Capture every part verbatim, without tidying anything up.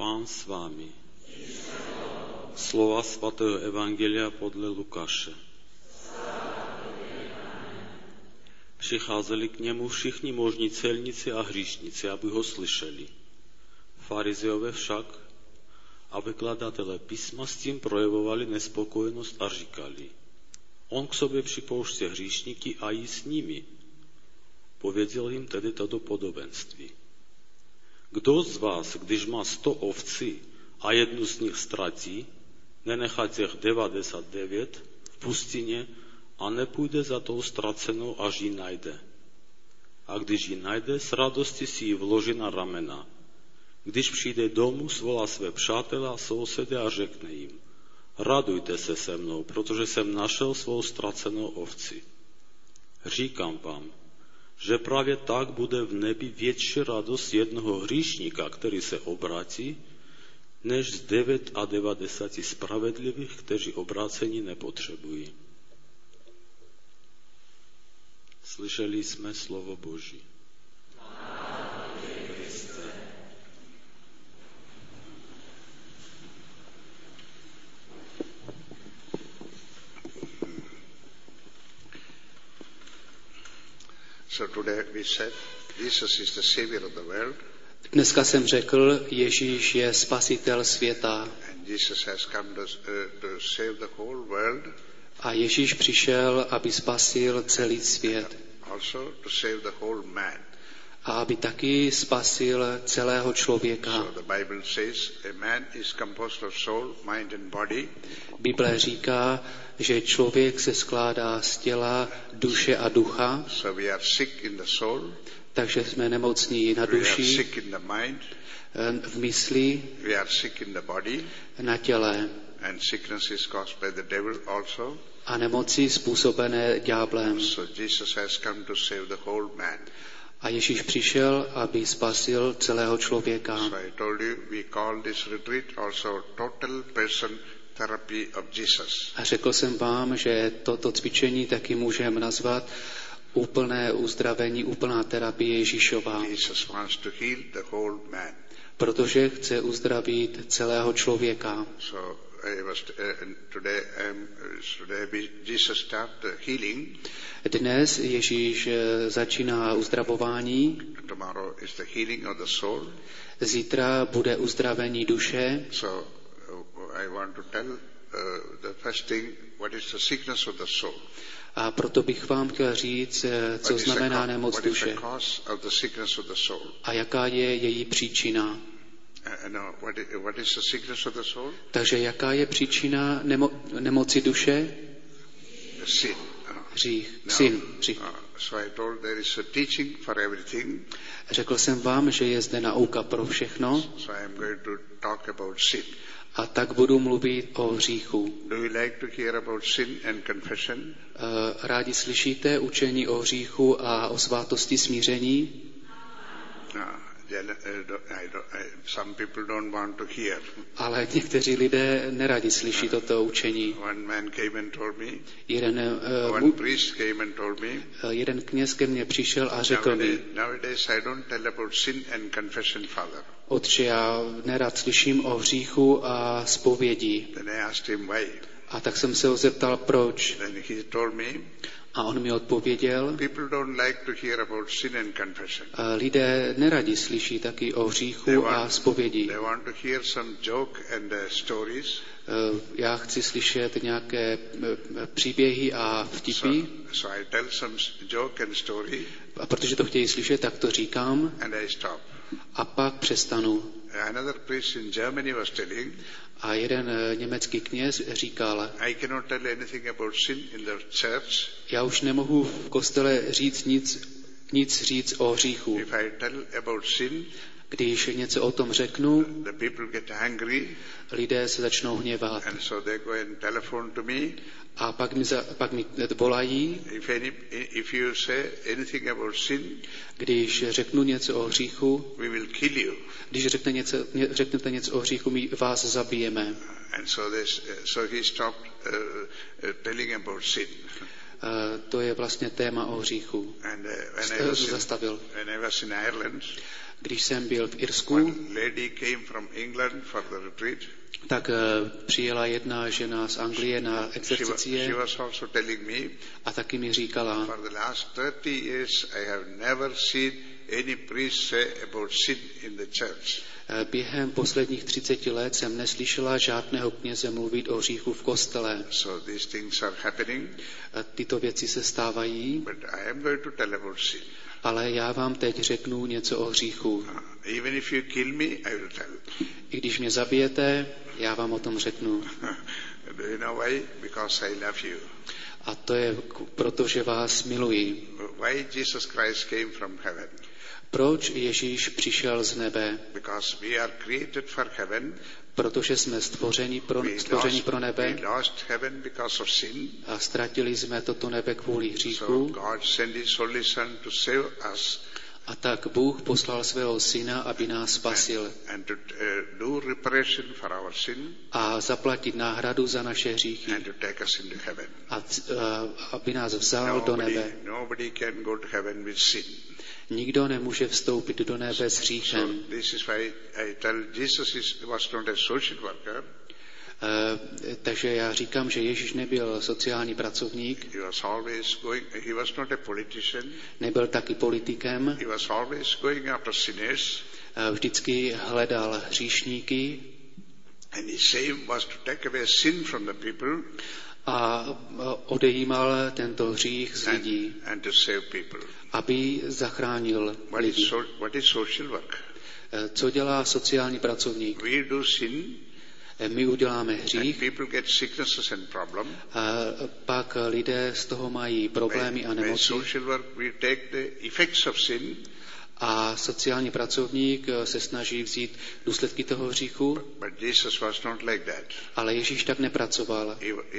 Pán s vámi. Slova svatého Evangelia podle Lukáše. Přicházeli k němu všichni možní celníci a hříšníci, aby ho slyšeli. Farizeové však a vykladatelé písma s tím projevovali nespokojenost a říkali: On k sobě připouští hříšníky a jí s nimi. Pověděl jim tedy toto podobenství. Kdo z vás, když má sto ovcí a jednu z nich ztratí, nenechá těch devadesát devět v pustině a nepůjde za tou ztracenou, až ji najde. A když ji najde, s radostí si ji vloží na ramena. Když přijde domů, svolá své přátele a sousedy a řekne jim: Radujte se se mnou, protože jsem našel svou ztracenou ovci. Říkám vám, že právě tak bude v nebi větší radost jednoho hříšníka, který se obrátí, než z devět a devadesáti spravedlivých, kteří obrácení nepotřebují. Slyšeli jsme slovo Boží. So today we said Jesus is the savior of the world. Dneska jsem řekl, Ježíš je spasitel světa. And Jesus has come to, uh, to save the whole world. A Ježíš přišel, aby spasil celý svět. Also to save the whole man. A aby taky spasil celého člověka. So the Bible says a man is composed of soul, mind and body. Bible říká, že člověk se skládá z těla, duše a ducha. So we are sick in the soul. Takže jsme nemocní na We are duši, sick in the mind. v mysli, We are sick in the body. na těle. And sickness is caused by the devil also. A nemoci způsobené ďáblem. So Jesus has come to save the whole man. A Ježíš přišel, aby spasil celého člověka. So I told you, we call this retreat also total person therapy of Jesus. A řekl jsem vám, že toto cvičení taky můžeme nazvat úplné uzdravení, úplná terapie Ježíšova. Jesus wants to heal the whole man. Protože chce uzdravit celého člověka. So I was uh, today um, today we, Jesus start the healing. Dnes Ježíš začíná uzdravování. Tomorrow is the healing of the soul. Zítra bude uzdravení duše. So uh, I want to tell uh, the first thing, what is the sickness of the soul. A proto bych vám chtěl říct, co znamená nemoc duše. A jaká je její příčina. Takže jaká je příčina nemo- nemoci duše? Hřích. Sin. Hřích. Řekl jsem vám, že je zde nauka pro všechno. A tak budu mluvit o hříchu. Rádi slyšíte učení o hříchu a o svátosti smíření? Some people don't want to hear. Ale někteří lidé neradi slyší toto učení. One man came and told me. Jeden, uh, one priest came and told me. Jeden kněz ke mně přišel a řekl mi: Nowadays I don't tell about sin and confession, Father. Otče, já nerad slyším o hříchu a zpovědi. Then I asked him why. A tak jsem se ho zeptal, proč. Then he told me. A on mi odpověděl: People don't like to hear about sin and confession. Lidé neradi slyší taky o hříchu want, a zpovědi. They want to hear some joke and uh, stories. Já chci slyšet nějaké příběhy a vtipy. So, so I tell some joke and story. A protože to chtějí slyšet, tak to říkám. And I stop. A pak přestanu. Another priest in Germany was telling. A jeden německý kněz říkal: I cannot tell anything about sin in the church. Já už nemohu v kostele říct nic, nic říct o hříchu. If I tell about sin, když něco o tom řeknu, the people get angry. Lidé se začnou hněvat. And so they go and telephone to me. A pak mi, za, pak mi volají. If, any, if you say anything about sin, když řeknu něco o hříchu, we will kill you. Když řekne něco, řeknete něco o hříchu, my vás zabijeme. And so, this, so he stopped uh, uh, telling about sin. Uh, to je vlastně téma o hříchu. And, uh, when I was zastavil. In, when I was in Ireland, Když jsem byl v Irsku, tak přijela jedna žena z Anglie na exercicie a taky mi říkala, během posledních třiceti let jsem neslyšela žádného kněze mluvit o hříchu v kostele. So these things are happening. Tyto věci se stávají. But I am going to tell about sin. Ale já vám teď řeknu něco o hříchu. Even if you kill me, I will tell. I když mě zabijete, já vám o tom řeknu. Do you know why? Because I love you. A to je proto, že vás miluji. Why Jesus Christ came from heaven? Proč Ježíš přišel z nebe? Because we are created for heaven. Protože jsme stvořeni pro, stvořeni pro nebe a ztratili jsme toto nebe kvůli hříchu. A tak Bůh poslal svého syna, aby nás spasil a zaplatit náhradu za naše hříchy a aby nás vzal do nebe. Nikdo nemůže vstoupit do nebe s hříchem. Uh, takže já říkám, že Ježíš nebyl sociální pracovník, nebyl taky politikem, uh, vždycky hledal hříšníky a odejímal tento hřích z lidí, aby zachránil lidi. Co dělá sociální pracovník? My uděláme hřích a pak lidé z toho mají problémy a nemoci. A sociální pracovník se snaží vzít důsledky toho hříchu, ale Ježíš tak nepracoval.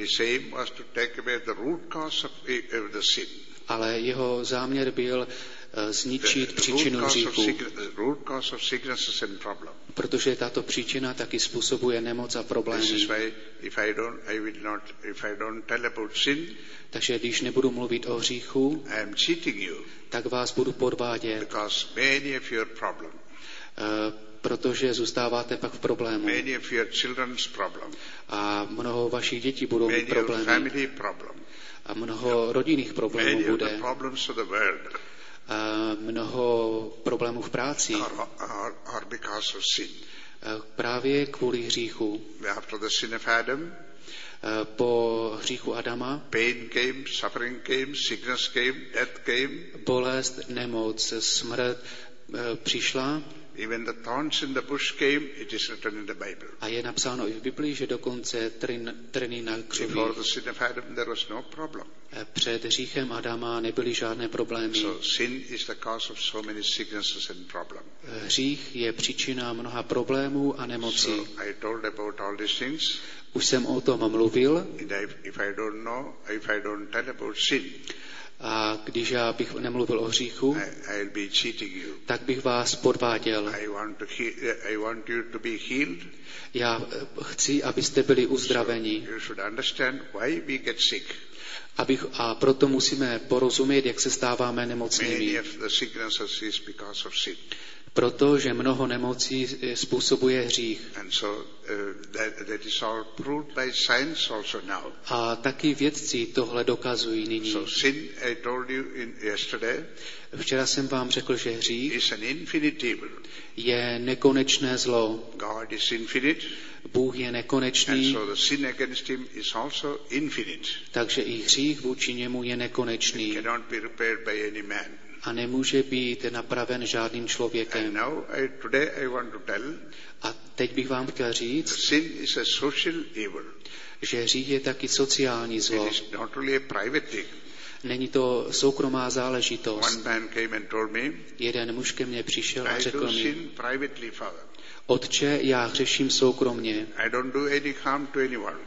Ale jeho záměr byl zničit příčinu hříchu, protože tato příčina taky způsobuje nemoc a problémy. Takže když nebudu mluvit o hříchu, tak vás budu podvádět, protože zůstáváte pak v problému. A mnoho vašich dětí budou mít problémy. A mnoho rodinných problémů bude. A mnoho problémů v práci. Právě kvůli hříchu. Po hříchu Adama bolest, nemoc, smrt přišla. Even the thorns in the bush came, it is written in the Bible. A je napsáno i v Biblii, že dokonce trny na křoví. Before the sin of Adam there was no problem. Před hříchem Adama nebyly žádné problémy. So sin is the cause of so many sicknesses and problems. Hřích je příčina mnoha problémů a nemocí. So I told about all these things. Už jsem o tom mluvil. And if I don't know, if I don't tell about sin, a když já bych nemluvil o hříchu, I'll be cheating you. Tak bych vás podváděl. I want to he- I want you to be healed. Já chci, abyste byli uzdraveni. So you should understand why we get sick. Abych, a proto musíme porozumět, jak se stáváme nemocnými. Many of the sicknesses is because of sin. Protože mnoho nemocí způsobuje hřích. And so, uh, that, that is all proved by science also now. A taky vědci tohle dokazují nyní. So sin, I told you in yesterday, včera jsem vám řekl, že hřích is an infinite evil. Je nekonečné zlo. God is infinite. Bůh je nekonečný. And so the sin against him is also infinite. Takže i hřích vůči němu je nekonečný. It cannot be repaired by any man. A nemůže být napraven žádným člověkem. And now I, today I want to tell, a teď bych vám chtěl říct, sin is a social evil. Že hřích je taky sociální zlo. It is not only a private thing. Není to soukromá záležitost. One man came and told me, jeden muž ke mně přišel a řekl mi, sin privately, Father. Otče, já hřeším soukromně. I don't do any harm to anyone.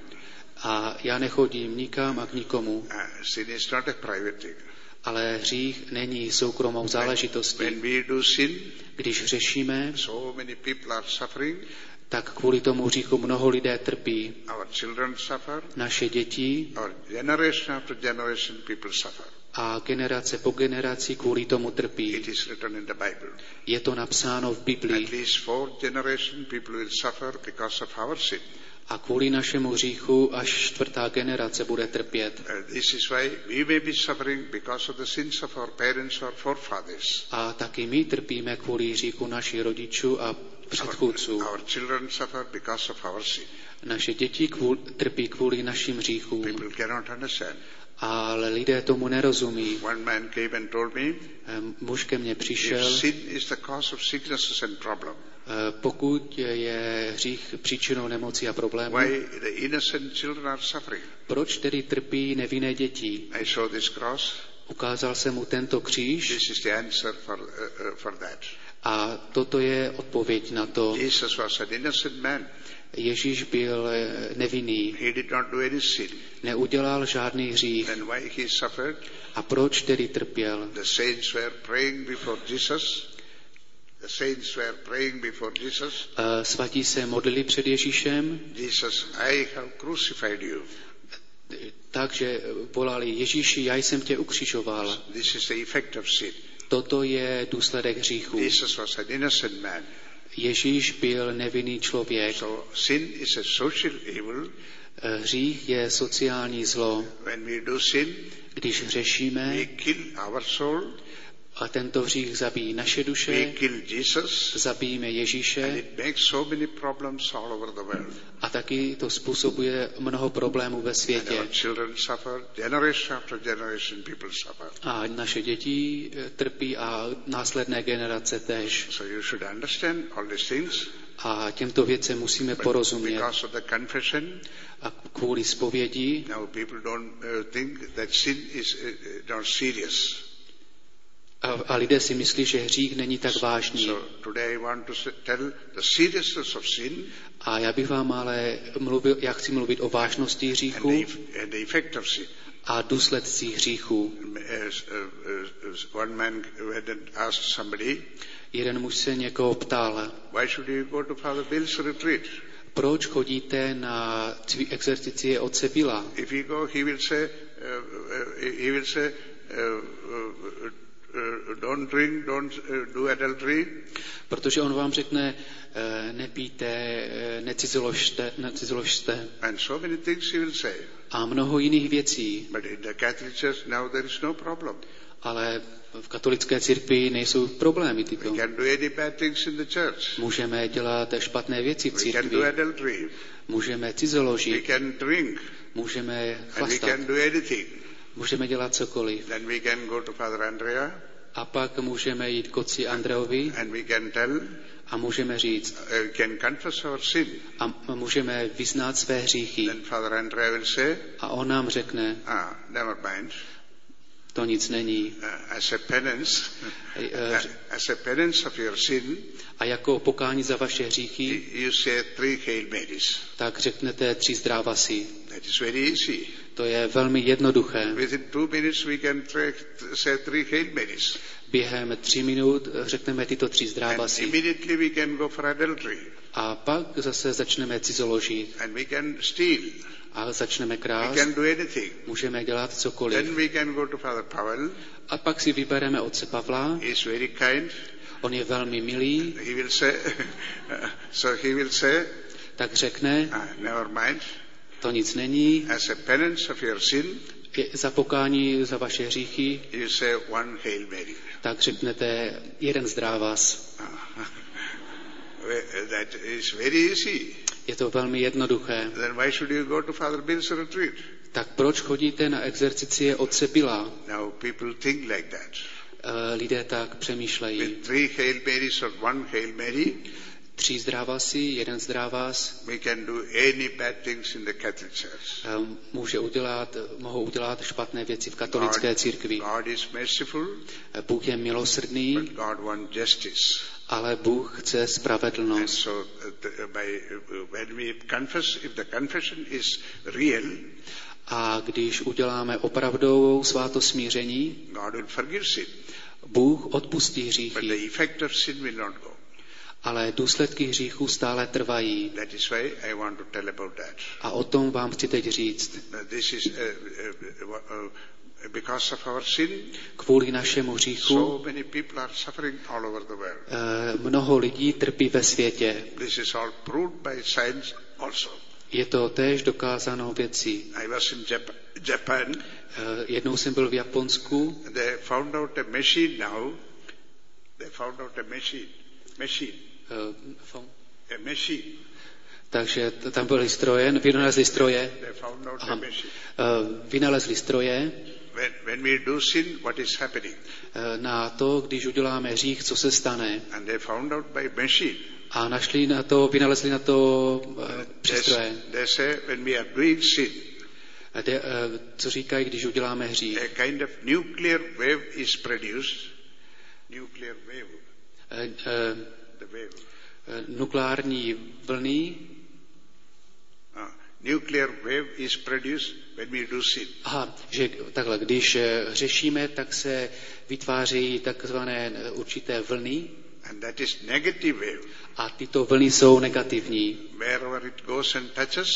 A já nechodím nikam a k nikomu. Uh, sin is not a private thing. Ale hřích není soukromou záležitostí. When we do sin, když hřešíme, so many people are suffering, tak kvůli tomu hříchu mnoho lidé trpí. Our children suffer, naše děti our generation after generation people suffer. A generace po generaci kvůli tomu trpí. It is written in the Bible. Je to napsáno v Biblii. At least four generation people will suffer because of our sin. A kvůli našemu hříchu až čtvrtá generace bude trpět. Uh, this is why we may be suffering because of the sins of our parents or forefathers. A taky my trpíme kvůli hříchu našich rodičů a předchůdců. Our, our children suffer because of our sin. Naše děti kvůli, trpí kvůli našim hříchům. People cannot understand. Ale lidé tomu nerozumí. One man came and told me, muž ke mně přišel, if sin is the cause of sicknesses and problem, pokud je hřích příčinou nemocí a problémů, why the innocent children are suffering? Proč tedy trpí nevinné děti? I saw this cross. Ukázal jsem mu tento kříž. This is the answer for, uh, uh, for that. A toto je odpověď na to. Jesus was an innocent man. Ježíš byl nevinný. He did not do any sin. Neudělal žádný hřích. Then why he suffered? A proč tedy trpěl? The saints were praying before Jesus. The saints were praying before Jesus. Uh, svatí se modlili před Ježíšem. Jesus, I have crucified you. Takže volali: Ježíši, já jsem tě ukřižoval. This is the effect of sin. Toto je důsledek hříchu. Jesus was an innocent man. Ježíš byl nevinný člověk. So sin is a social evil. Hřích je sociální zlo. When we do sin, když hřešíme, we kill our soul. A tento hřích zabíjí naše duše, we kill Jesus, zabijíme Ježíše, and it makes so many problems all over the world. A taky to způsobuje mnoho problémů ve světě. And our children suffer, generation after generation people suffer. A naše děti trpí a následné generace též. So you should understand all these things. A těmto věcem musíme But porozumět. Because of the confession, a kvůli zpovědi, now people don't uh, think that sin is uh, not serious. A, a lidé si myslí, že hřích není tak vážný. So today I want to tell the seriousness of sin. A já bych vám ale mluvil, já chci mluvit o vážnosti hříchu and the, and the effect of sin. A důsledcích hříchu. One man went and asked somebody, jeden muž se někoho ptal, why should you go to Father Bill's retreat? Proč chodíte na exercicie otce Billa? If you go, he will say, uh, uh, he will say, uh, uh, Uh, don't drink, don't uh, do adultery. Protože on vám řekne, uh, nepijte, uh, necizoložte, necizoložte. And so many things he will say. A mnoho jiných věcí. But in the Catholic Church now there is no problem. Ale v katolické církvi nejsou problémy tyto. We can do any bad things in the church. Můžeme dělat špatné věci v We církvi. can do adultery. Můžeme cizoložit. We can drink. Můžeme And chlastat. we can do anything. Můžeme dělat cokoliv. Then we can go to Father Andrea. A pak můžeme jít k otci Andreovi. And we can tell. A můžeme říct. Uh, we can confess our sin. A můžeme vyznat své hříchy. Then Father Andrea will say. A on nám řekne. Ah, never mind. To nic není. Uh, as a penance, uh, as a penance of your sin. A jako pokání za vaše hříchy. You say three Hail Marys. Tak řeknete tři zdrávasy. That is very easy. To je velmi jednoduché. Within two minutes we can say three Hail Marys. Během tří minut řekneme tyto tři zdrávasy. And immediately we can go for adultery. A pak zase začneme cizoložit. And we can steal. A začneme krást. We can do anything. Můžeme dělat cokoliv. Then we can go to Father Pavel. A pak si vybereme otce Pavla. He is very kind. On je velmi milý. He will say, so he will say, tak řekne, ah, never mind. To nic není. As a penance of your sin, za pokání za vaše hříchy, you say one Hail Mary. Tak řeknete jeden zdrávas. That is very easy. Je to velmi jednoduché. Then why should you go to Father Bill's retreat? Tak proč chodíte na exercicie otce Billa? Now people think like that. Uh, lidé tak přemýšlejí. With three Hail Marys or one Hail Mary, tři zdrávasy, jeden zdrávas. We can do any bad things in the Catholic Church. Um, může udělat, mohou udělat špatné věci v katolické God, církvi. God is merciful, Bůh je milosrdný, but God wants justice. Ale Bůh chce spravedlnost. And so, uh, the, by, uh, when we confess, if the confession is real, a když uděláme opravdovou svátost smíření, God will forgive sin. Bůh odpustí But hříchy. the effect of sin will not go. Ale důsledky hříchů stále trvají. That is why I want to tell about that. A o tom vám chci teď říct. This is uh, uh, uh, Because of our sin, kvůli našemu hříchu, so many people are suffering all over the world. Mnoho lidí trpí ve světě. This is all proved by science also. Je to též dokázáno věcí. I was in Japan. Jednou jsem byl v Japonsku. They found out a machine now. They found out a machine. Machine. Uh, a machine. Takže tam byly stroje, vynalezli stroje. They found out Aha. a machine. Vynalezli stroje. When, when we do sin, what is happening? Na to, když uděláme hřích, co se stane. And they found out by machine. A našli na to, vynalezli na to uh, přístroje. They say when we are doing sin, de, uh, co říkají, když uděláme hřích. A kind of nuclear wave is produced. Nuclear wave. Uh, uh, The wave. Uh, nukleární vlny. Uh, nuclear wave is produced when we do sin. Aha, že takhle, když hřešíme, tak se vytvářejí takzvané určité vlny. And that is negative wave. A tyto vlny jsou negativní. Wherever it goes and touches,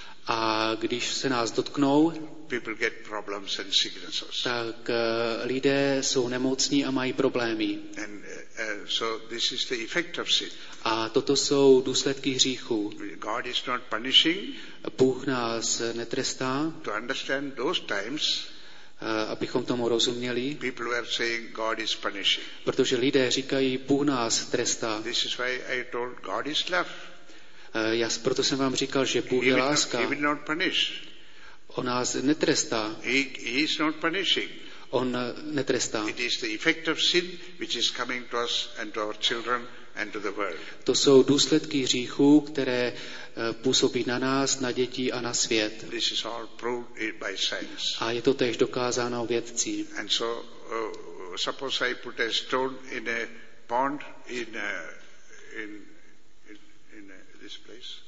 a když se nás dotknou, people get problems and sicknesses. Tak uh, lidé jsou nemocní a mají problémy. And uh, so this is the effect of sin. A toto jsou důsledky hříchu. God is not punishing. Bůh nás netrestá. To understand those times, uh, abychom tomu rozuměli. People were saying God is punishing. Protože lidé říkají, Bůh nás trestá. This is why I told God is love. Uh, já proto jsem vám říkal, že Bůh je láska. He will not punish. On nás netrestá. He, he is not punishing. On netrestá. It is the effect of sin which is coming to us and to our children and to the world. To jsou důsledky hříchů, které působí na nás, na děti a na svět. This is all proved by science. A je to též dokázáno vědci. And so, uh, suppose I put a stone in a pond in a, in in, in a, this place.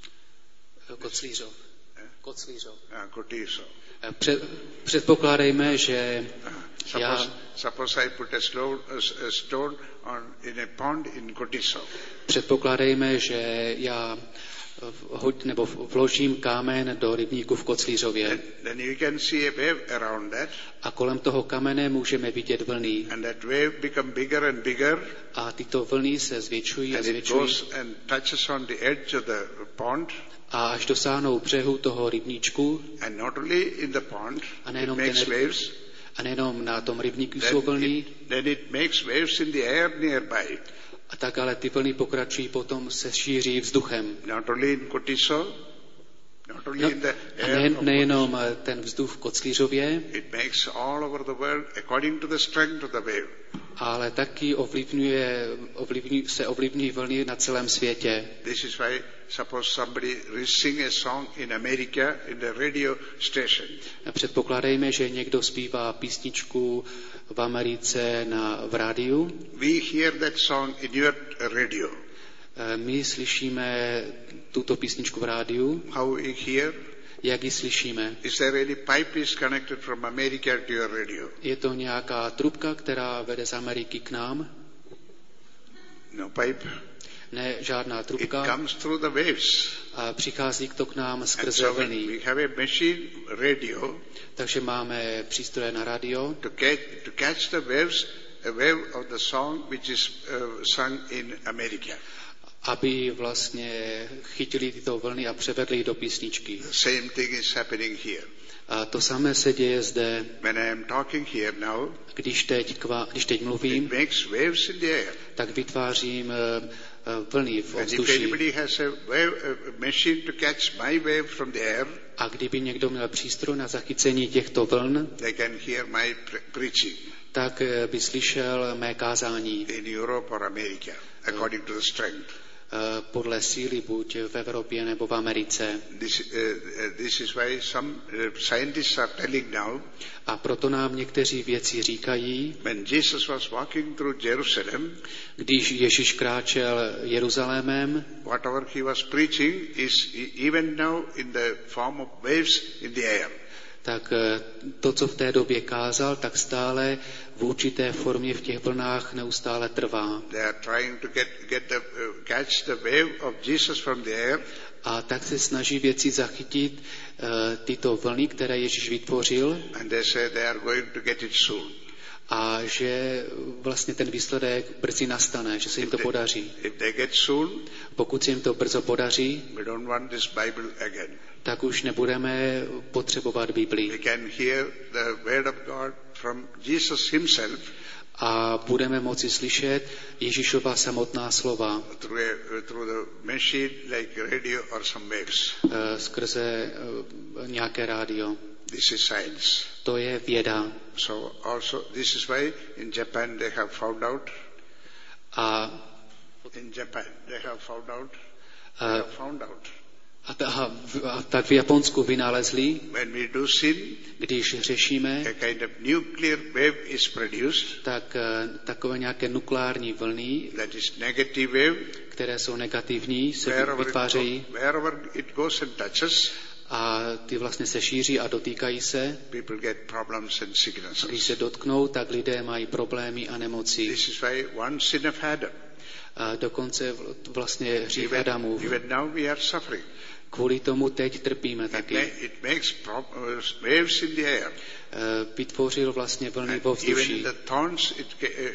Koclířov. Koclířov. Uh, Kotýřov. Před, předpokládejme, že suppose, já... Suppose I put a, slow, a, a stone on, in a pond in Kotýřov. Předpokládejme, že já hoď, nebo vložím kámen do rybníku v Koclířově. Then, then you can see a wave around that. A kolem toho kamene můžeme vidět vlny. And that wave become bigger and bigger. A tyto vlny se zvětšují a and zvětšují. It goes and touches on the edge of the pond. A až dosáhnou břehu toho rybníčku. And not only in the pond, a nejenom, it makes ten, waves. A nejenom na tom rybníku jsou vlny. It, then it makes waves in the air nearby. A tak ale ty vlny pokračují, potom se šíří vzduchem. Not only in Kotýřov, not only no, in the a air ne, nejenom ten vzduch v Koclířově, it makes all over the world according to the strength of the wave. Ale taky ovlivňuje, ovlivňuje, se ovlivňují vlny na celém světě. This is why suppose somebody sing a song in America in the radio station. Předpokládejme, že někdo zpívá písničku v Americe na, v rádiu. We hear that song in your radio. My slyšíme tuto písničku v rádiu. How we hear? Jak ji slyšíme? Is there any pipe is connected from America to your radio? Je to nějaká trubka, která vede z Ameriky k nám? No pipe. Ne, žádná trubka. It comes through the waves. A přichází to k nám skrze so vlny. We have a machine radio. Takže máme přístroje na radio. To catch, to catch the waves, a wave of the song which is uh, sung in America. Aby vlastně chytili tyto vlny a převedli do písničky. The same thing is happening here. A to samé se děje zde. When I am talking here now, když teď, kva, když teď mluvím, it makes waves in the air. Tak vytvářím uh, vlny v ovzduší. And if anybody has a, wave, a machine to catch my wave from the air, a kdyby někdo měl přístroj na zachycení těchto vln, they can hear my preaching. Tak by slyšel mé kázání. In Europe or America, according to the strength. Podle síly, buď v Evropě nebo v Americe. This, uh, this is why some uh, scientists are telling now. A proto nám někteří vědci říkají, when Jesus was walking through Jerusalem, když Ježíš kráčel Jeruzalémem, whatever he was preaching is even now in the form of waves in the air. tak to, co v té době kázal, tak stále v určité formě v těch vlnách neustále trvá. A tak se snaží věci zachytit uh, tyto vlny, které Ježíš vytvořil. A že vlastně ten výsledek brzy nastane, že se jim to podaří. Pokud se jim to brzo podaří, tak už nebudeme potřebovat Biblii. A budeme moci slyšet Ježíšova samotná slova skrze nějaké rádio. This is science. To je věda. So also this is why in Japan they have found out. A in Japan they have found out. They have found out. A, ta, a tak v Japonsku vynalezli, when we do sin, když řešíme, a kind of nuclear wave is produced, tak takové nějaké nukleární vlny, that is negative wave, které jsou negativní, se vytvářejí. Wherever it goes and touches, a ty vlastně se šíří a dotýkají se. People get problems and sicknesses. Když se dotknou, tak lidé mají problémy a nemoci. This is why one sin of Adam. A dokonce vlastně hřích Adamův. Even now we are suffering. Kvůli tomu teď trpíme taky. It makes waves in the air. Vytvořil vlastně vlny vo vzduší. Even the thorns it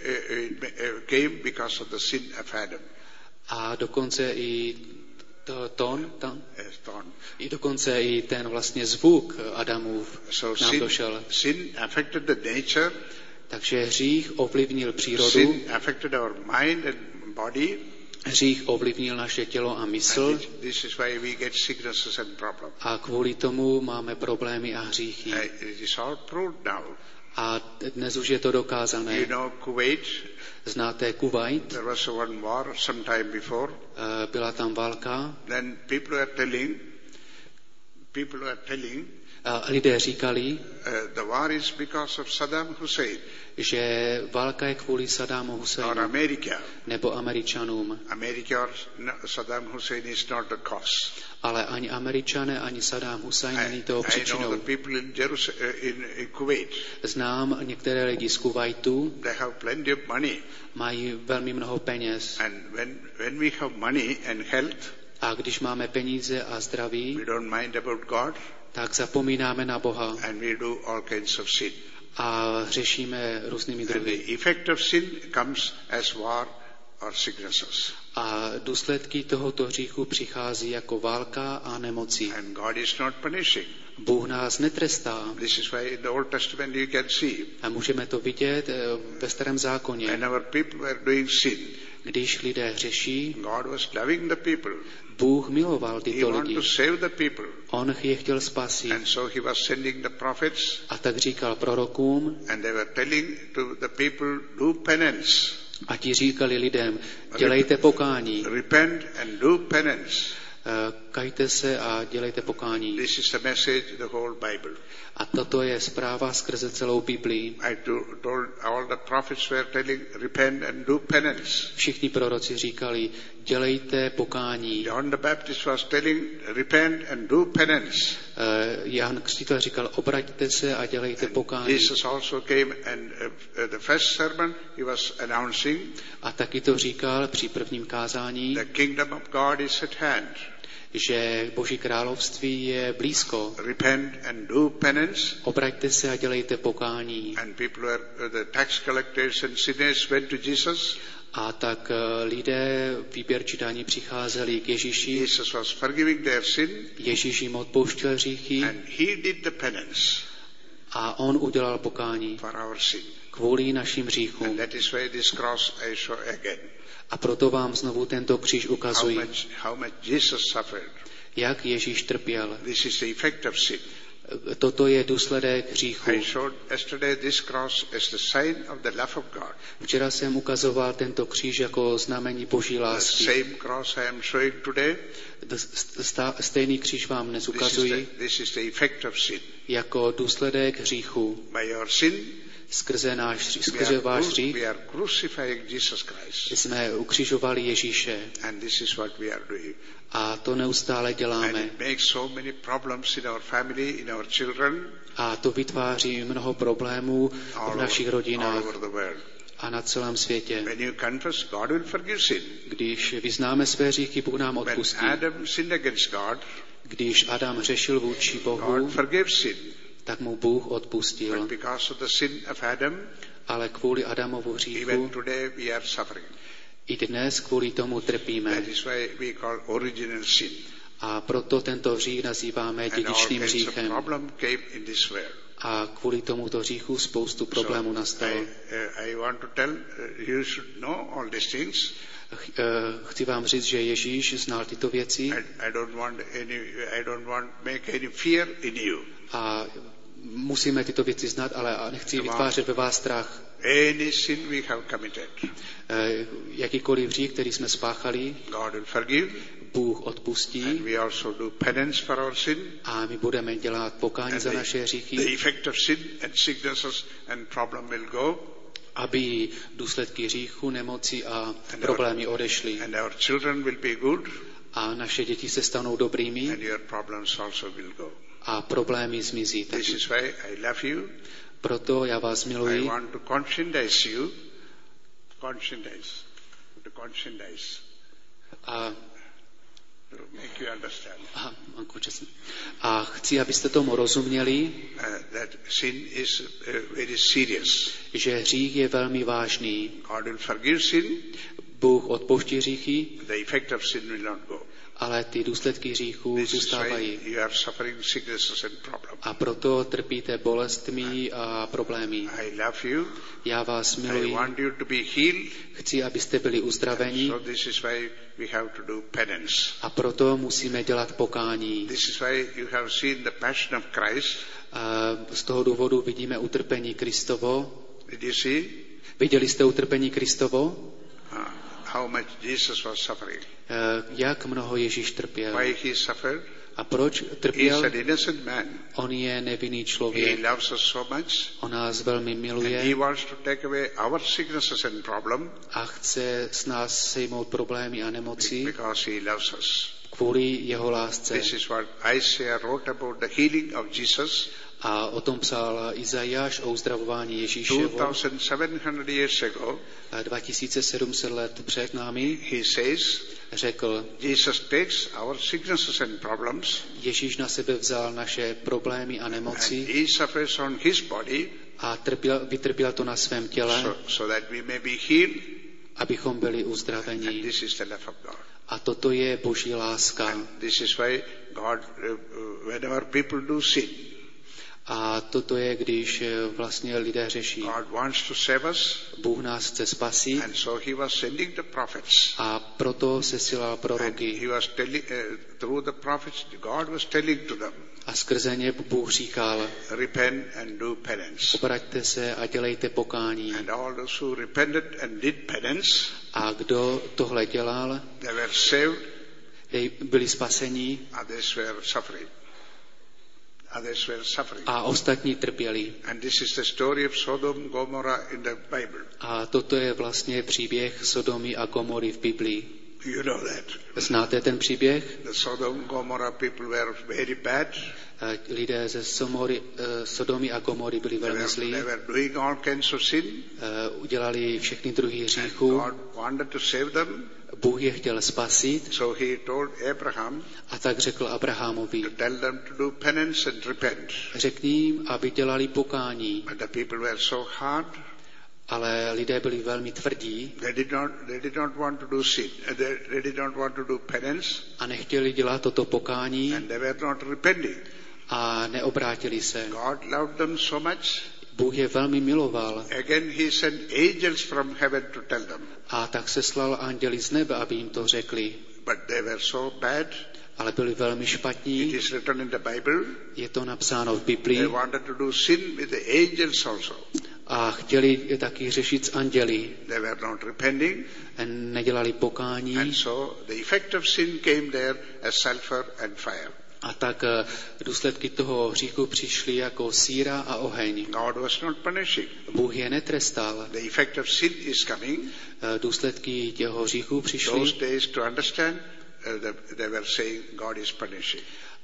came because of the sin of Adam. A dokonce i to, ton, ton, yes, ton. I dokonce i ten vlastně zvuk Adamův so nám sin, došel. Sin affected the nature. Takže hřích ovlivnil přírodu. Sin affected our mind and body. Hřích ovlivnil naše tělo a mysl. This is why we get sicknesses and problems. A kvůli tomu máme problémy a hříchy. It is all proved now. A dnes už je to dokázané. You know Kuwait? Znáte Kuwait? There was one war some time before. Byla tam válka. Then people are telling, people are telling, a lidé říkali, uh, the war is because of Saddam Hussein. Že válka je kvůli Saddamu Husseinu. Or America. Nebo Američanům. America or Saddam Hussein is not the cause. Ale ani Američané, ani Saddam Hussein není toho příčinou. I know the people in Jerusalem, in, in Kuwait. Znám některé lidi z Kuwaitu. They have plenty of money. Mají velmi mnoho peněz. And when, when we have money and health, a když máme peníze a zdraví, we don't mind about God, tak zapomínáme na Boha. And we do all kinds of sin. A řešíme různými druhy. And the effect of sin comes as war or sicknesses. A důsledky tohoto hříchu přichází jako válka a nemoci. And God is not punishing. Bůh nás netrestá. This is why in the Old Testament you can see. A můžeme to vidět ve Starém zákoně. When our people were doing sin, když lidé hřeší, God was loving the people. Bůh miloval tyto lidi. To save the people. On je chtěl spasit. And so he was sending the prophets. A tak říkal prorokům. And they were telling to the people, do penance. A ti říkali lidem, dělejte pokání. Repent and do penance. Kajte se a dělejte pokání. This is the message the whole Bible. A toto je zpráva skrze celou Biblii. I told all the prophets were telling repent and do penance. Všichni proroci říkali, dělejte pokání. John the Baptist was telling repent and do penance. Uh, Jan Křtitel říkal, obraťte se a dělejte and pokání. Jesus also came and uh, the first sermon he was announcing. A taky to říkal při prvním kázání. The kingdom of God is at hand. Že Boží království je blízko. Repent and do penance. Obraťte se a dělejte pokání. And people were, the tax collectors and sinners went to Jesus. A tak lidé výběrčí daní přicházeli k Ježíši. Jesus was forgiving their sin. Ježíš jim odpouštěl hříchy. And he did the penance. A on udělal pokání. For our sin. Kvůli našim hříchům. And that is why this cross I show again. A proto vám znovu tento kříž ukazuji. How much, how much Jesus suffered. Jak Ježíš trpěl. This is the effect of sin. Toto je důsledek hříchu. I showed yesterday this cross as the sign of the love of God. Včera jsem ukazoval tento kříž jako znamení Boží lásky. The same cross I am showing today. Stejný kříž vám dnes ukazuji. This is the, this is the effect of sin. Jako důsledek hříchu. By your sin, Skrze náš, skrze váš hřích we are crucifying Jesus Christ. jsme ukřižovali Ježíše. And this is what we are doing. A to neustále děláme. And it makes so many problems in our family, in our children. A to vytváří mnoho problémů v našich rodinách a na celém světě. When you confess, God will forgive sin. Když vyznáme své hříchy, Bůh nám odpustí. When Adam sinned against God, když Adam řešil vůči Bohu, God forgave sin. tak mu Bůh odpustil. But because of the sin of Adam, ale kvůli Adamovu hříchu, even today we are suffering. I dnes kvůli tomu trpíme. That is why we call original sin. A proto tento hřích nazýváme dědičným hříchem. A kvůli tomuto hříchu spoustu problémů nastalo. Chci vám říct, že Ježíš znal tyto věci. A musíme tyto věci znát, ale nechci vytvářet ve vás strach. Any sin we have committed. Jakýkoliv hřích, který jsme spáchali, God will forgive. Bůh odpustí. And we also do penance for our sin. A my budeme dělat pokání and za the, naše hříchy. The effect of sin and sicknesses and problem will go. Aby důsledky hříchu, nemoci a and problémy our, odešly. And our children will be good. A naše děti se stanou dobrými. And your problems also will go. A problémy zmizí taky. This is why I love you. Proto já vás miluji. I want to conscientize you. Conscientize. To conscientize. A, to make you understand. Aha, a chci, abyste tomu rozuměli, uh, that sin is uh, very serious. Že hřích je velmi vážný. God will forgive sin. Bůh odpouští hříchy. The effect of sin will not go. Ale ty důsledky hříchů zůstávají. A proto trpíte bolestmi a problémy. Já vás miluji. Chci, abyste byli uzdraveni. A proto musíme dělat pokání. A z toho důvodu vidíme utrpení Kristovo. Viděli jste utrpení Kristovo? How much Jesus was suffering. Jak mnoho Ježíš trpěl. Why he suffered? A proč trpěl? He is an innocent man. On je nevinný člověk. He loves us so much. On nás velmi miluje. And he wants to take away our sicknesses and problem. A chce s nás sejmout problémy a nemoci. Because he loves us. Kvůli jeho lásce. This is what Isaiah wrote about the healing of Jesus. A o tom psal Izajáš o uzdravování Ježíševo. two thousand seven hundred years ago. dva tisíce sedm set let před námi. He says, řekl, Jesus takes our sicknesses and problems. Ježíš na sebe vzal naše problémy a nemoci. And he suffers on his body. A trpěl, vytrpěl to na svém těle. So, so that we may be healed. Abychom byli uzdraveni. And this is the love of God. A toto je Boží láska. And this is why God, uh, whenever people do sin. A toto je, když vlastně lidé řeší. God wants to save us. Bůh nás chce spasit. And so he was sending the prophets. A proto sesilal proroky. And he was telling, uh, through the prophets, God was telling to them. A skrze ně Bůh říkal, repent and do penance. Obraťte se a dělejte pokání. And all those who repented and did penance, a kdo tohle dělal, they were saved, byli spaseni, others were suffering. Others were suffering. A ostatní trpěli. And this is the story of Sodom, Gomorrah in the Bible. A toto je vlastně příběh Sodomy a Gomory v Biblii. You know that. Znáte ten příběh? The Sodom, Gomorrah people were very bad. Lidé ze Somory, Sodomy a Gomory byli velmi zlí. They were doing all kinds of sin. Udělali všechny druhy hříchů. God wanted to save them. Bůh je chtěl spasit. So he told Abraham, a tak řekl Abrahamovi, to tell them to do penance and repent. Řekni jim, aby dělali pokání. But the people were so hard. Ale lidé byli velmi tvrdí. They did not, they did not want to do sin. They, they did not want to do penance. A nechtěli dělat toto pokání. And they were not repenting. A neobrátili se. God loved them so much. Bůh je velmi miloval. Again he sent angels from heaven to tell them. A tak seslal anděli z nebe, aby jim to řekli. But they were so bad. Ale byli velmi špatní. It is written in the Bible. Je to napsáno v Biblii. They wanted to do sin with the angels also. A chtěli taky řešit s anděli. They were not repenting. Nedělali pokání. And so the effect of sin came there as sulfur and fire. A tak důsledky toho hříchu přišly jako síra a oheň. God was not punishing. Bůh je netrestal. The effect of sin is coming. Důsledky těho hříchu přišly. Those days to understand, uh, they were saying God is punishing.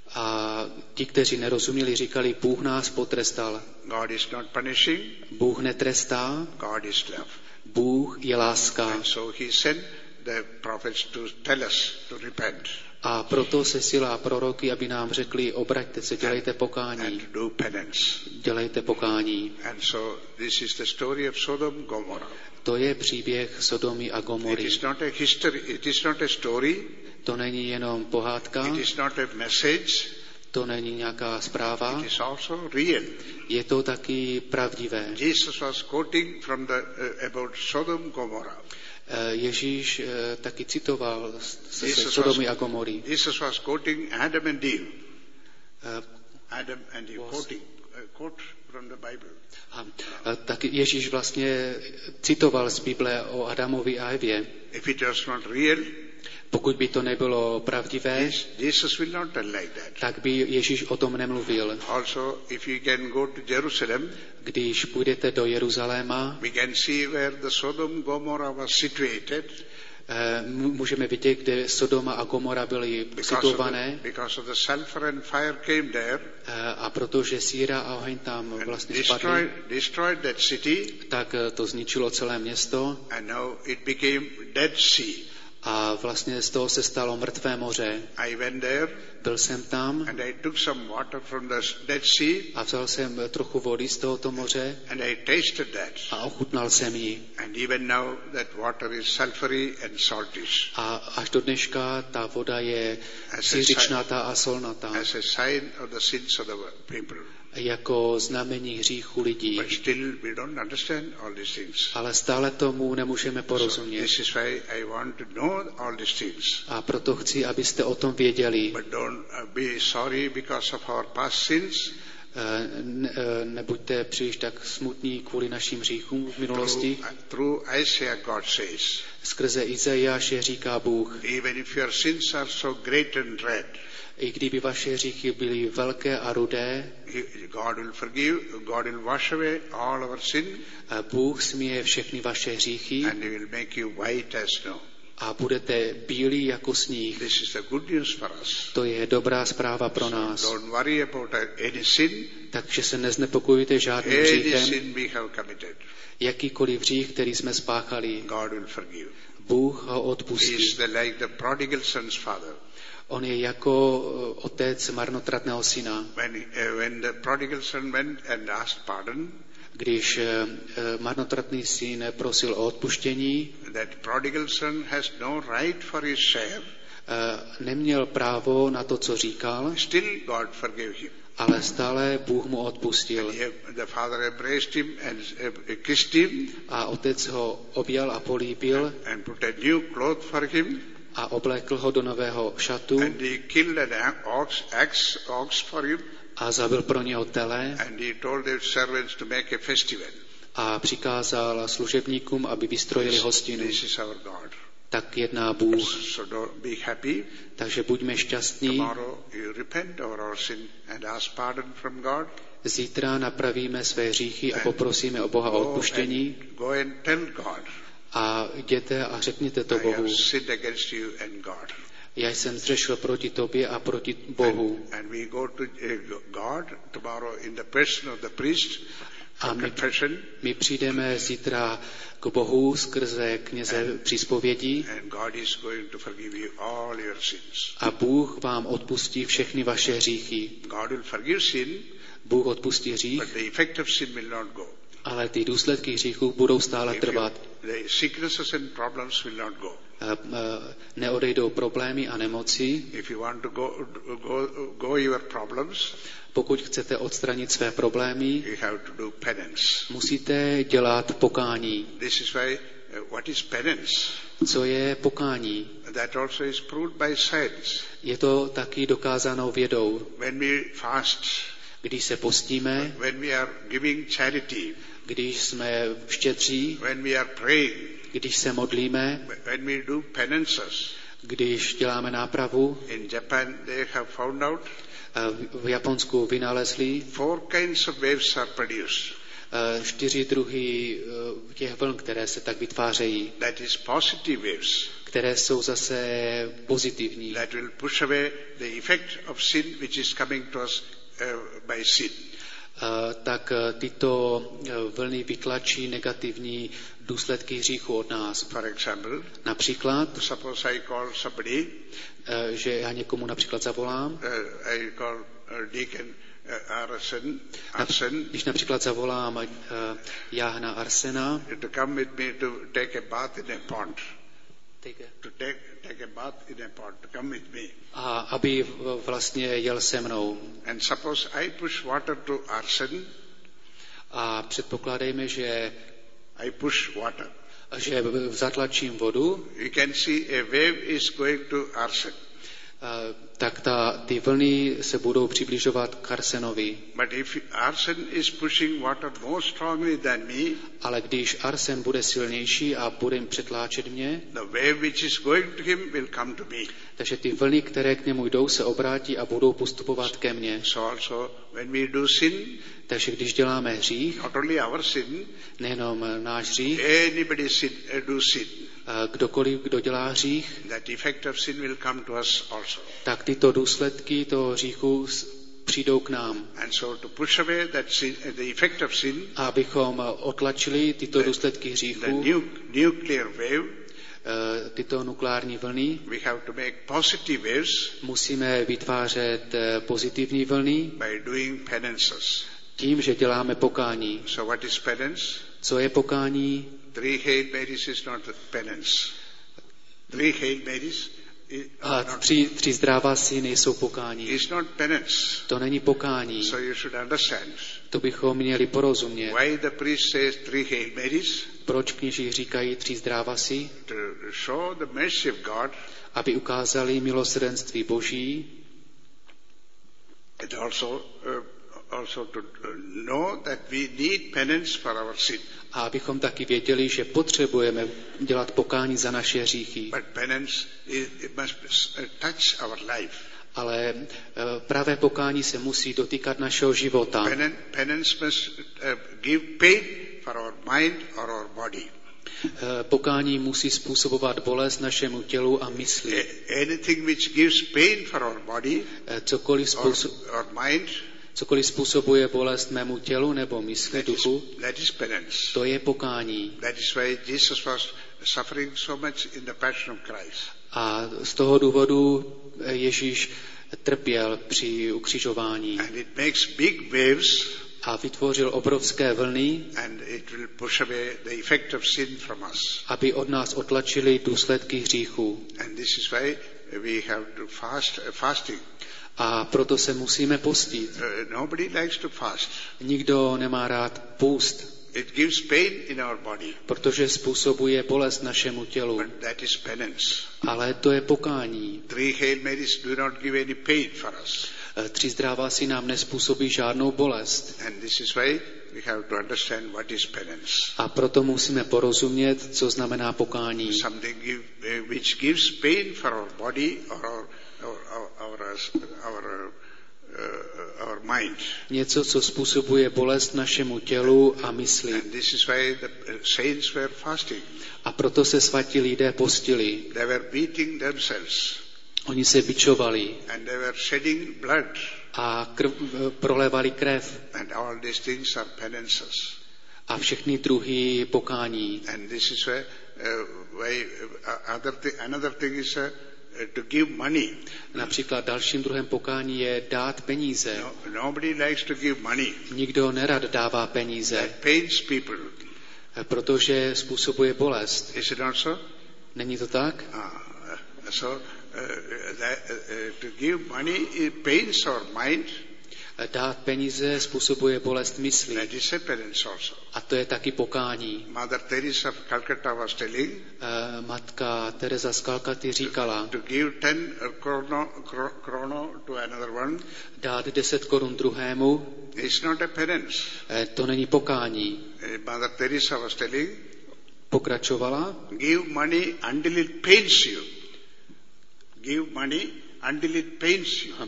A ti, kteří nerozuměli, říkali, Bůh nás potrestal. God is not punishing. Bůh netrestá. God is love. Bůh je láska. And so he sent the prophets to tell us to repent. A proto se silá proroky, aby nám řekli, obraťte se, dělejte pokání. And do penance. Dělejte pokání. And so this is the story of Sodom and Gomorrah. To je příběh Sodomy a Gomory. It is not a history, it is not a story. To není jenom pohádka. It is not a message. To není nějaká zpráva. It is also real. Je to taky pravdivé. Jesus was quoting from the uh, about Sodom and Gomorrah. Ježíš uh, taky citoval se Sodomy a Gomory. Jesus was quoting Adam and Eve. Uh, Adam and Eve, quoting, uh, quote from the Bible. A, a tak Ježíš vlastně citoval z Bible o Adamovi a Evě. If it was not real, pokud by to nebylo pravdivé, Jesus will not tell like that. Tak by Ježíš o tom nemluvil. Also, if you can go to Jerusalem, když půjdete do Jeruzaléma, we can see where the Sodom Gomorrah was situated. Můžeme vidět, kde Sodoma a Gomora byly situované. Because of the sulfur and fire came there. A protože síra a oheň tam vlastně spadly, destroyed that city. Tak to zničilo celé město. And now it became Dead Sea. A vlastně z toho se stalo mrtvé moře. I went there. Byl jsem tam. And I took some water from the Dead Sea. A vzal jsem trochu vody z tohoto moře. And I tasted that. A ochutnal jsem ji. And even now that water is sulfury and saltish. A až do dneška ta voda je sířičnatá a solnatá. As a sign of the sins of the people. Jako znamení hříchu lidí. But still we don't understand all these things. Ale stále tomu nemůžeme porozumět. So this is why I want to know all these things. A proto chci, abyste o tom věděli. But don't be sorry because of our past sins. Ne, nebuďte příliš tak smutní kvůli našim hříchům v minulosti. Through, through Isaiah God says. Skrze Izajáše říká Bůh. Even if your sins are so great and red. I kdyby vaše hříchy byly velké a rudé, God will forgive, God will wash away all our sin. Bůh smije všechny vaše hříchy. And he will make you white as snow. A budete bílí jako sníh. This is the good news for us. To je dobrá zpráva pro nás. So don't worry about any sin. Takže se neznepokojujte žádným hříchem. Any sin we have committed. Jakýkoliv hřích, který jsme spáchali, God will forgive. Bůh ho odpustí. He is the, like the prodigal son's father. On je jako otec marnotratného syna. When, uh, when the prodigal son went and asked pardon, když uh, marnotratný syn prosil o odpuštění, that prodigal son has no right for his share, uh, neměl právo na to, co říkal, still God forgave him. Ale stále Bůh mu odpustil. And he, the father embraced him and uh, kissed him. A otec ho objal a políbil. And, and put a new cloth for him. A oblékl ho do nového šatu. And he killed an ox, ox, ox for him. A zabil pro něho tele. And he told his servants to make a festival. A přikázal služebníkům, aby vystrojili hostinu. This is our God. Tak jedná Bůh. So be happy. Takže buďme šťastní. Tomorrow you repent of our sin and ask pardon from God. Zítra napravíme své hříchy a poprosíme o Boha o odpuštění. Go and tell God. A jděte a řekněte to Bohu. Já jsem zřešil proti tobě a proti Bohu. And, and we go to God tomorrow in the person of the priest. A my, my přijdeme zítra k Bohu skrze kněze při zpovědi. A Bůh vám odpustí všechny vaše hříchy. Bůh odpustí hřích, ale ty důsledky hříchů budou stále trvat. Neodejdou problémy a nemoci. Pokud chcete odstranit své problémy, musíte dělat pokání. Co je pokání? Je to taky dokázanou vědou. Když se postíme, když jsme štědří, když se modlíme, Když děláme nápravu, in Japan they have found out v Japonsku vynalezli, four kinds of waves are produced. Čtyři druhy těch vln, které se tak vytvářejí. That is positive waves. Které jsou zase pozitivní. That will push away the effect of sin which is coming to us uh, by sin. Uh, tak tyto vlny vytlačí negativní důsledky hříchu od nás. For example, například, suppose I call somebody, uh, že já někomu například zavolám, uh, I call uh, deacon uh, Arsen, Arsen, když například zavolám uh, Jáhna Arsena, to come with me to take a bath in a pond. Take a, to take, take a bath in a pond, to come with me. A aby vlastně jel se mnou. And suppose I push water to Arsen. A předpokládejme, že I push water. Že zatlačím vodu. You can see a wave is going to Arsen. Uh, tak ta, ty vlny se budou přibližovat k Arsenovi. But if Arsen is pushing water more strongly than me, ale když Arsen bude silnější a bude přetláčet mě, the wave which is going to him will come to me. Takže ty vlny, které k němu jdou, se obrátí a budou postupovat ke mně. So also when we do sin, takže když děláme hřích, not only our sin, nejenom náš hřích, anybody sin, do sin, kdokoliv, kdo dělá hřích, that effect of sin will come to us also. Tak tyto důsledky toho hříchu přijdou k nám. And so to push away that sin, the effect of sin, a abychom otlačili tyto the, důsledky hříchu, the nuclear wave, tyto nukleární vlny, we have to make positive waves, musíme vytvářet pozitivní vlny by doing penances. Tím, že děláme pokání. So what is penance? Co je pokání? Three Hail Marys is not penance. Three Hail Marys a tři, tři zdrávasy nejsou pokání. It's not penance. To není pokání. So you should understand. To bychom měli porozumět. Why the priest says three Hail Marys? Proč kněží říkají tři zdrávasy? To show the mercy of God. Aby ukázali milosrdenství Boží. And also, uh, also to know that we need penance for our sin. A abychom taky věděli, že potřebujeme dělat pokání za naše hříchy. But penance it must touch our life. Ale pravé pokání se musí dotýkat našeho života. Penance must give pain for our mind or our body. Pokání musí způsobovat bolest našemu tělu a mysli. Anything which gives pain for our body, cokoliv, způsob, or, or mind, cokoliv způsobuje bolest mému tělu nebo mysli, that duchu, is, that is penance. To je pokání. That is why Jesus was suffering so much in the Passion of Christ. A z toho důvodu Ježíš trpěl při ukřižování. And it makes big waves. A vytvořil obrovské vlny, and it will push away the effect of sin from us. Aby od nás otlačili důsledky hříchu. And this is why we have to fast, uh, fasting. A proto se musíme postit. Uh, nobody likes to fast. Nikdo nemá rád půst. It gives pain in our body. Protože způsobuje bolest našemu tělu. But that is penance. Ale to je pokání. Three Hail Marys do not give any pain for us. Tři zdrávasy nám nespůsobí žádnou bolest. And this is why we have to understand what is penance. A proto musíme porozumět, co znamená pokání. Something give, uh, which gives pain for our body or our, our, our, our, our Uh, our mind. Něco, co způsobuje bolest našemu tělu a mysli. And this is why the saints were fasting. A proto se svatí lidé postili. They were beating themselves. Oni se bičovali. And they were shedding blood. A krv, prolévali krev. And all these things are penances. A všechny druhy pokání. And this is why, uh, why uh, other th- another thing is uh, to give money. Například dalším druhem pokání je dát peníze. No, nobody likes to give money. Nikdo nerad dává peníze. That pains people. Protože způsobuje bolest. Is it not so? Není to tak? Ah, so uh, that, uh, to give money it pains our mind. Dát peníze způsobuje bolest mysli. That is a penance also. A to je taky pokání. Mother Teresa of Calcutta was telling, uh, matka Teresa z Kalkaty říkala, to give ten krono, krono to another one, dát deset korun druhému, is not a penance. Uh, to není pokání. Uh, Mother Teresa was telling, pokračovala, give money until it pains you. Give money until it pains you.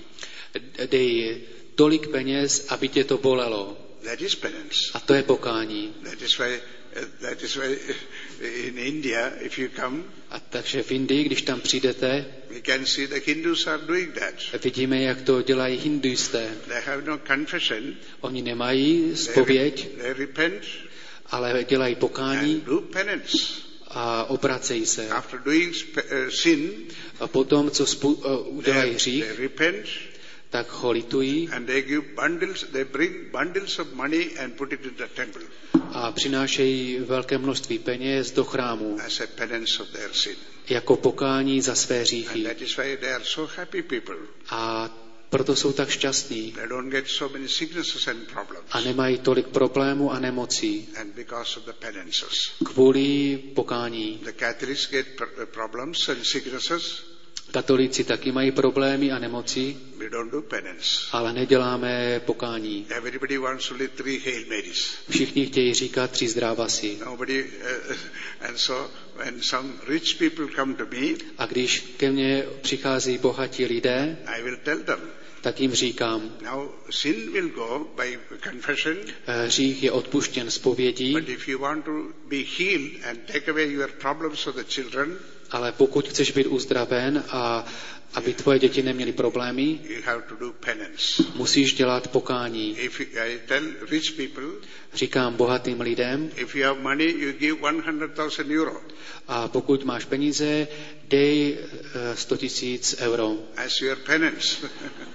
Dej tolik peněz, aby tě to bolelo. That is penance. A to je pokání. That is why, uh, that is why in India, if you come, a takže v Indii, když tam přijdete, we can see the Hindus are doing that. Vidíme, jak to dělají hinduisté. They have no confession. Oni nemají zpověď, they repent, ale dělají pokání and do penance. A obracejí se. After doing sp- uh, sin, a potom, co spu- uh, udělají they, hřích, they repent, tak ho litují and they give bundles, they bring bundles of money and put it in the temple. A přinášejí velké množství peněz do chrámu. As a penance of their sin. Jako pokání za své hříchy. And that is why they are so happy people. A proto jsou tak šťastní. They don't get so many sicknesses and problems. A nemají tolik problémů a nemocí. And because of the penances. Kvůli pokání. The Catholics get pr- problems and sicknesses. Katolíci taky mají problémy a nemoci, we don't do penance. Ale neděláme pokání. Everybody wants to live three Hail Marys. Všichni chtějí říkat tři zdrávasy. Nobody, uh, and so when some rich people come to me, a když ke mně přichází bohatí lidé, I will tell them, tak jim říkám, now sin will go by confession, hřích je odpuštěn zpovědí, but if you want to be healed and take away your problems for the children, ale pokud chceš být uzdraven a aby tvoje děti neměly problémy, you have to do penance. Musíš dělat pokání. If I tell rich people, říkám bohatým lidem, if you have money, you give one hundred thousand euro. A pokud máš peníze, dej sto tisíc euro. As your penance.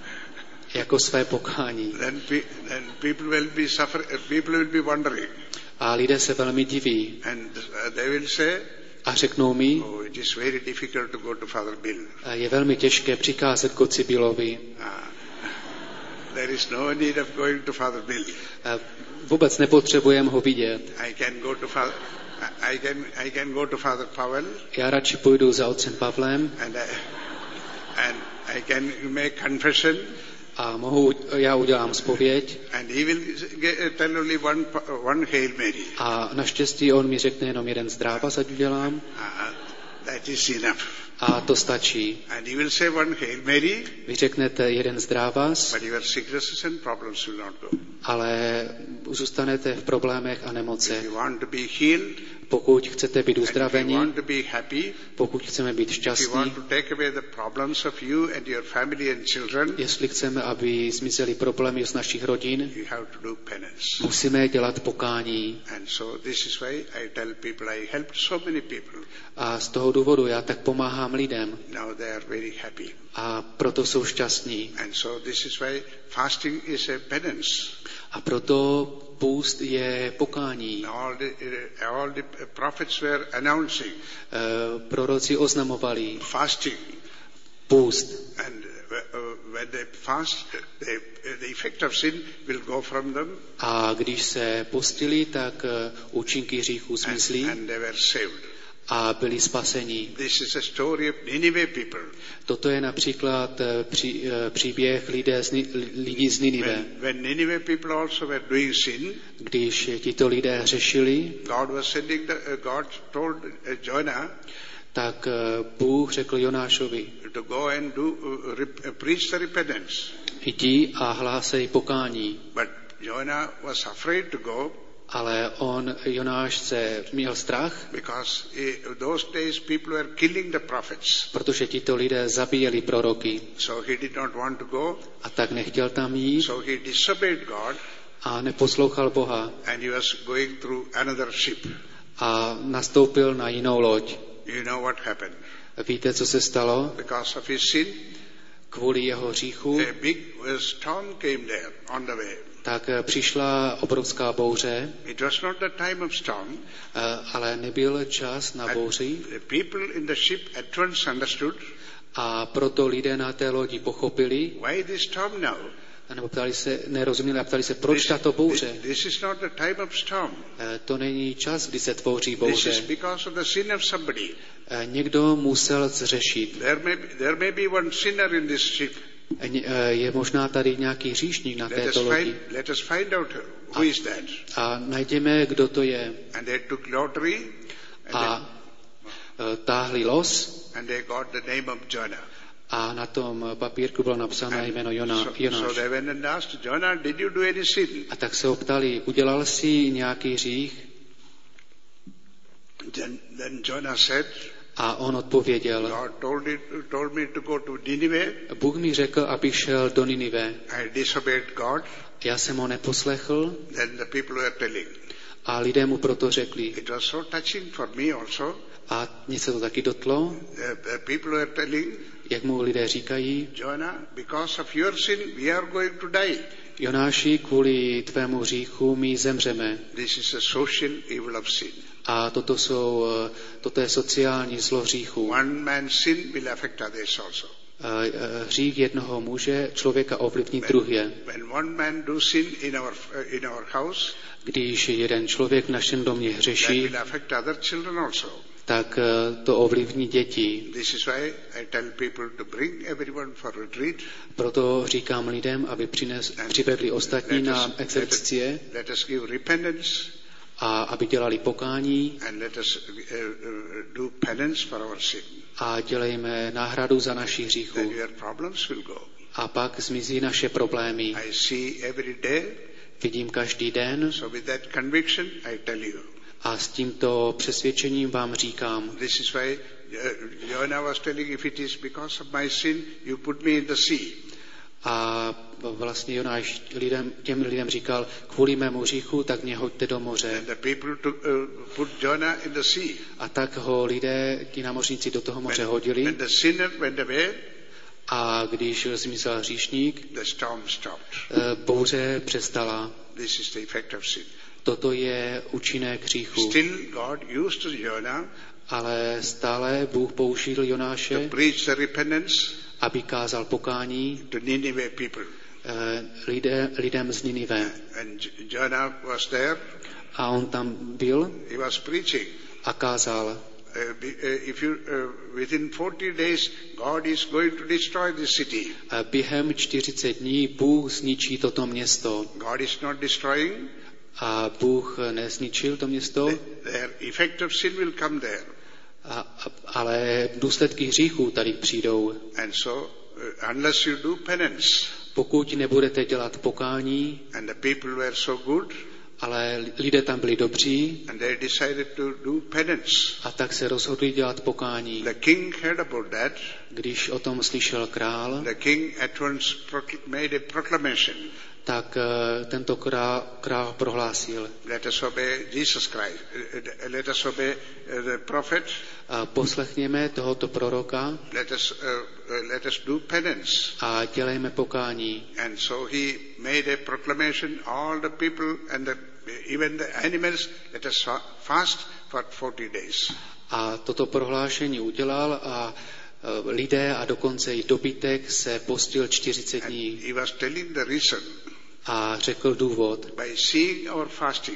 Jako své pokání. Then, then people will be suffer, people will be wondering. A lidé se velmi diví. And they will say, a řeknou mi, oh, it is very difficult to go to Father Bill. Je velmi těžké přikázat k otci Billovi. Ah, there is no need of going to Father Bill. Vůbec nepotřebujeme ho vidět. I can go to Father, I can, I can go to Father Pavel. Já radši půjdu za otcem Pavlem. And I, and I can make confession. A mohu, já udělám zpověď. And he will tell only one, one Hail Mary. A naštěstí on mi řekne jenom jeden zdrávas, ať udělám. Uh, that is enough. A to stačí. And he will say one Hail Mary. Vy řeknete jeden zdrávas. But your sicknesses and problems will not go. Ale zůstanete v problémech a nemocech. If you want to be healed, pokud chcete být uzdraveni, pokud chceme být šťastní, jestli chceme, aby zmizely problémy z našich rodin, musíme dělat pokání. A z toho důvodu já tak pomáhám lidem. A proto jsou šťastní. A proto půst je pokání. All the, all the prophets were announcing. Uh, proroci oznamovali. Fasting. Půst. And uh, when they fast, they, the effect of sin will go from them. A když se postili, tak uh, účinky hříchu zmizly. And, and they were saved. A byli spaseni. This is a story of Nineveh people. Toto je například pří, příběh lidé z, lidí z Ninive. When, when Nineveh people also were doing sin, když tito lidé hřešili, God was sending the, uh, God told uh, Jonah, tak uh, Bůh řekl Jonášovi, to go and do, uh, rep, uh, preach the repentance. Jdi a hlásej pokání. But Jonah was afraid to go. Ale on, Jonáš, se měl strach, because those days people were killing the prophets. Protože tito lidé zabíjeli proroky. So he did not want to go. A tak nechtěl tam jít. So he disobeyed God. A neposlouchal Boha. And he was going through another ship. A nastoupil na jinou loď. You know what happened? Víte, co se stalo? Because of his sin. Kvůli jeho hříchu. A big storm came there on the way. Tak přišla obrovská bouře, It was not the time of storm, ale nebyl čas na bouři. The people in the ship at once understood, a proto lidé na té lodi pochopili, why this storm now? Nebo ptali se, nerozuměli a ptali se, proč tato bouře? This is not the time of storm. To není čas, kdy se tvoří bouře. This is because of the sin of somebody. Někdo musel zřešit. There may, there may be one sinner in this ship. Je možná tady nějaký hříšník na této lodi. Let us find out who is that. A najdeme, kdo to je. And they took lottery. A táhli los. And they got the name of Jonah. A na tom papírku bylo napsané jméno Jona, so, Jonáš. So they went and asked, Jonah, did you do any sin? A tak se ho ptali, udělal jsi nějaký hřích? Then, then Jonah said, a on odpověděl, God told, it, told me to go to Nineveh. Bůh mi řekl, abych šel do Ninive. I disobeyed God. Já jsem ho neposlechl. Then the people were telling. A lidé mu proto řekli. It was so touching for me also. A mě se to taky dotlo. The, the people were telling. Jak mu lidé říkají. Jonah, because of your sin, we are going to die. Jonáši, kvůli tvému hříchu my zemřeme. This is a social evil of sin. A toto, jsou, toto je sociální zlo hříchu. One man's sin will affect others also. Hřích jednoho muže člověka ovlivní druhé. When one man do sin in our in our house, když jeden člověk v našem domě hřeší, that will affect other children also. Tak to ovlivní děti. This is why I tell people to bring everyone for retreat. Proto říkám lidem, aby přines, přivedli ostatní na exercicie. Let us give repentance. A aby dělali pokání. And let us uh, uh, do penance for our sin. A dělejme náhradu za naši hříchu. Then your problems will go. A pak zmizí naše problémy. I see every day. Vidím každý den. So with that conviction I tell you. A s tímto přesvědčením vám říkám. This is why Jonah was telling, if it is because of my sin, you put me in the sea. A vlastně Jonáš lidem, těm lidem říkal, kvůli mému hříchu, tak mě hoďte do moře. And the people took, uh, put Jonah in the sea. A tak ho lidé, ti námořníci, do toho moře when, hodili. When the sinner went away, a když zmizel hříšník, the storm stopped. Bouře přestala. This is the effect of sin. Toto je účinek hříchu. Still God used Jonah, ale stále Bůh použil Jonáše, to preach the repentance, aby kázal pokání to Nineveh people. Lidé, lidem z Ninive. And Jonah was there. A on tam byl. He was preaching. A kázal. Uh, if you, uh, within forty days, God is going to destroy this city. Během čtyřicet dní Bůh zničí toto město. God is not destroying. A Bůh nezničil to město. The, the effect of sin will come there. A, ale důsledky hříchů tady přijdou. And so, uh, unless you do penance. Pokud nebudete dělat pokání. And the people were so good. Ale lidé tam byli dobří. And they decided to do penance. A tak se rozhodli dělat pokání. The king heard about that. Když o tom slyšel král, the king at once made a proclamation. Tak uh, tento král, král prohlásil. Let us obey Jesus Christ. Uh, let us obey uh, the prophet. A poslechněme tohoto proroka. Let us, uh, uh, let us do penance. A dělejme pokání. And so he made a proclamation. All the people and the, even the animals, let us fast for forty days. A toto prohlášení udělal a lidé a dokonce i dobytek se postil čtyřicet dní. He was telling the reason. A řekl důvod. By seeing our fasting,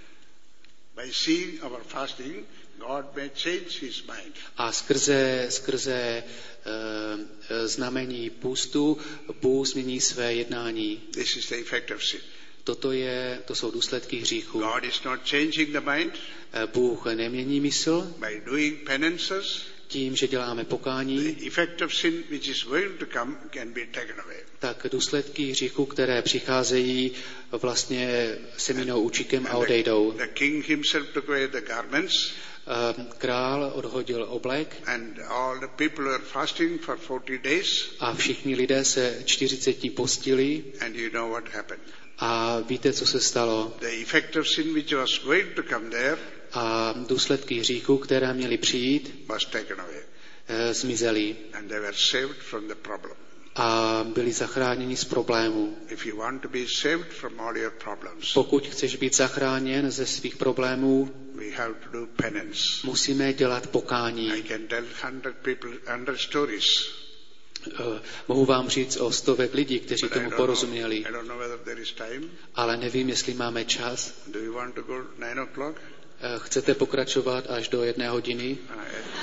by seeing our fasting, God may change his mind. A skrze, skrze uh, znamení půstu Bůh změní své jednání. This is the effect of sin. Toto je, to jsou důsledky hříchu. God is not changing the mind. Bůh nemění mysl. By doing penances. Tím, že děláme pokání. The effect of sin which is going to come can be taken away. Tak důsledky hříchu, které přicházejí, vlastně se minou účikem a odejdou. The king himself took away the garments. Král odhodil oblek. And all the people were fasting for forty days. A všichni lidé se čtyřicet dní postili. And you know what happened. A víte, co se stalo? The effect of sin which was going to come there. A důsledky hříchu, které měly přijít, was taken away. Zmizely. And they were saved from the problem. A byli zachráněni z problémů. If you want to be saved from all your problems, pokud chceš být zachráněn ze svých problémů, we have to do penance. Musíme dělat pokání. I can tell hundred people, hundred stories. Uh, mohu vám říct o stovek lidí, kteří tomu porozuměli. I don't know whether there is time. Ale nevím, jestli máme čas. Do you want to go nine o'clock? Uh, chcete pokračovat až do jedné hodiny? Uh,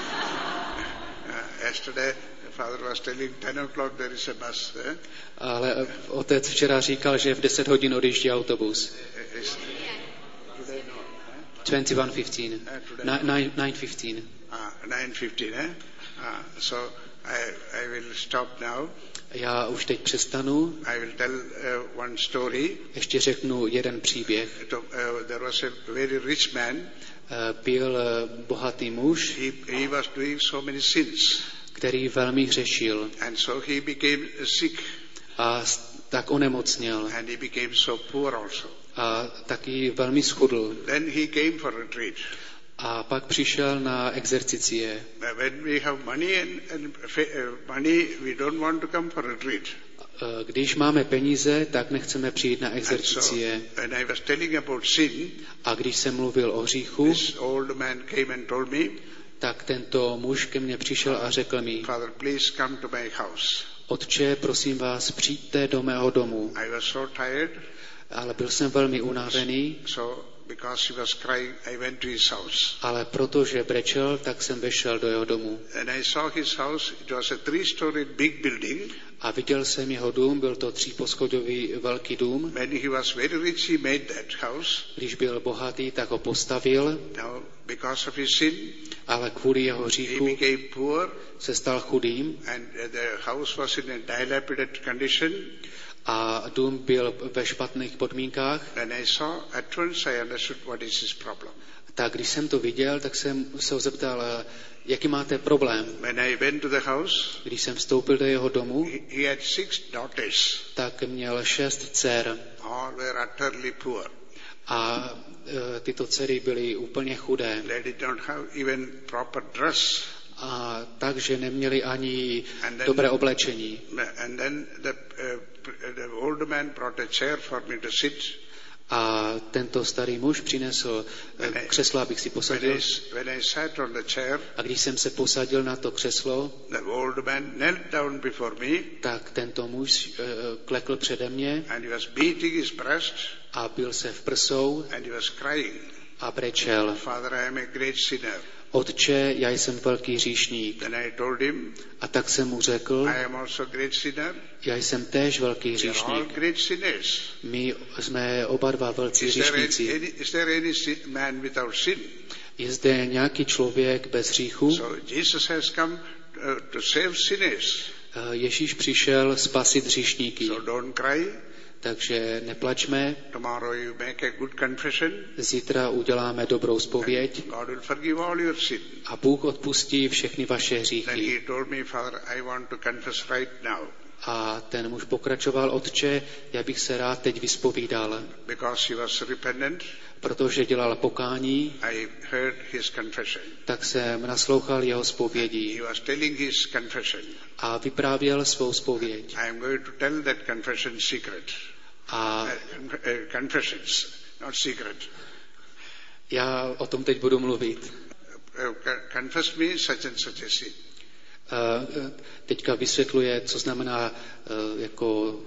uh, yesterday, the father was telling ten o'clock there is a bus. Eh? Ale uh, otec včera říkal, že v deset hodin odjíždí autobus. twenty one fifteen. nine fifteen. Ah, nine fifteen, eh? Ah, so I, I will stop now. Já už teď přestanu. I will tell uh, one story. Ještě řeknu jeden příběh. To, uh, there was a very rich man. Uh, byl bohatý muž, he, he was doing so many sins. který velmi hřešil. And so he became sick. A tak onemocněl. And he became so poor also. A taky velmi schudl. Then he came for retreat. A pak přišel na exercicie. When we have money and, and money, we don't want to come for retreat. Když máme peníze, tak nechceme přijít na exercicie. So, when I was telling about sin, a když jsem mluvil o hříchu, this old man came and told me, tak tento muž ke mně přišel a řekl mi, Father, please come to my house. Otče, prosím vás, přijďte do mého domu. I was so tired, ale byl jsem velmi unavený. So, because he was crying, I went to his house. Ale protože brečel, tak jsem vešel do jeho domu. And I saw his house. It was a three-story big building. A viděl jsem jeho dům, byl to tříposchodový velký dům. When he was very rich, he made that house. Když byl bohatý, tak ho postavil. Now, because of his sin, ale kvůli jeho hříchu he became poor, se stal chudým. And the house was in a dilapidated condition. A dům byl ve špatných podmínkách. When I saw, at once I understood what is his problem. Tak když jsem to viděl, tak jsem se ho zeptal, jaký máte problém. When I went to the house, když jsem vstoupil do jeho domu, he, he had six daughters. Tak měl šest dcer. All were utterly poor. A e, tyto dcery byly úplně chudé. They did not have even proper dress. A takže neměli ani then, dobré oblečení. And then the, uh, the old man brought a chair for me to sit. A tento starý muž přinesl křeslo, abych si posadil. When I sat on the chair, a když jsem se posadil na to křeslo, the old man knelt down before me, tak tento muž uh, klekl přede mě and he was beating his breast, a bil se v prsou and he was crying, a brečel. Father, I am a great sinner. Otče, já jsem velký hříšník. Then I told him, a tak jsem mu řekl, I am also great sinner. Já jsem též velký hříšník. My jsme oba dva velcí hříšníci. Je zde nějaký člověk bez hříchu? So Jesus has come to save sinners. Ježíš přišel spasit hříšníky. So don't cry. Takže neplačme. Tomorrow you make a good confession. Zítra uděláme dobrou zpověď. God will forgive all your sin. A Bůh odpustí všechny vaše hříchy. Then he told me, Father, I want to confess right now. A ten muž pokračoval, Otče, já bych se rád teď vyspovídal. Because he was repentant, protože dělal pokání, I heard his confession. Tak jsem naslouchal jeho zpovědí. He was telling his confession. A vyprávěl svou zpověď. I am going to tell that confession secret. A uh, confessions, not secret. Já o tom teď budu mluvit. Uh, confess me such and such a sin. Uh, teďka vysvětluje, co znamená uh, jako uh,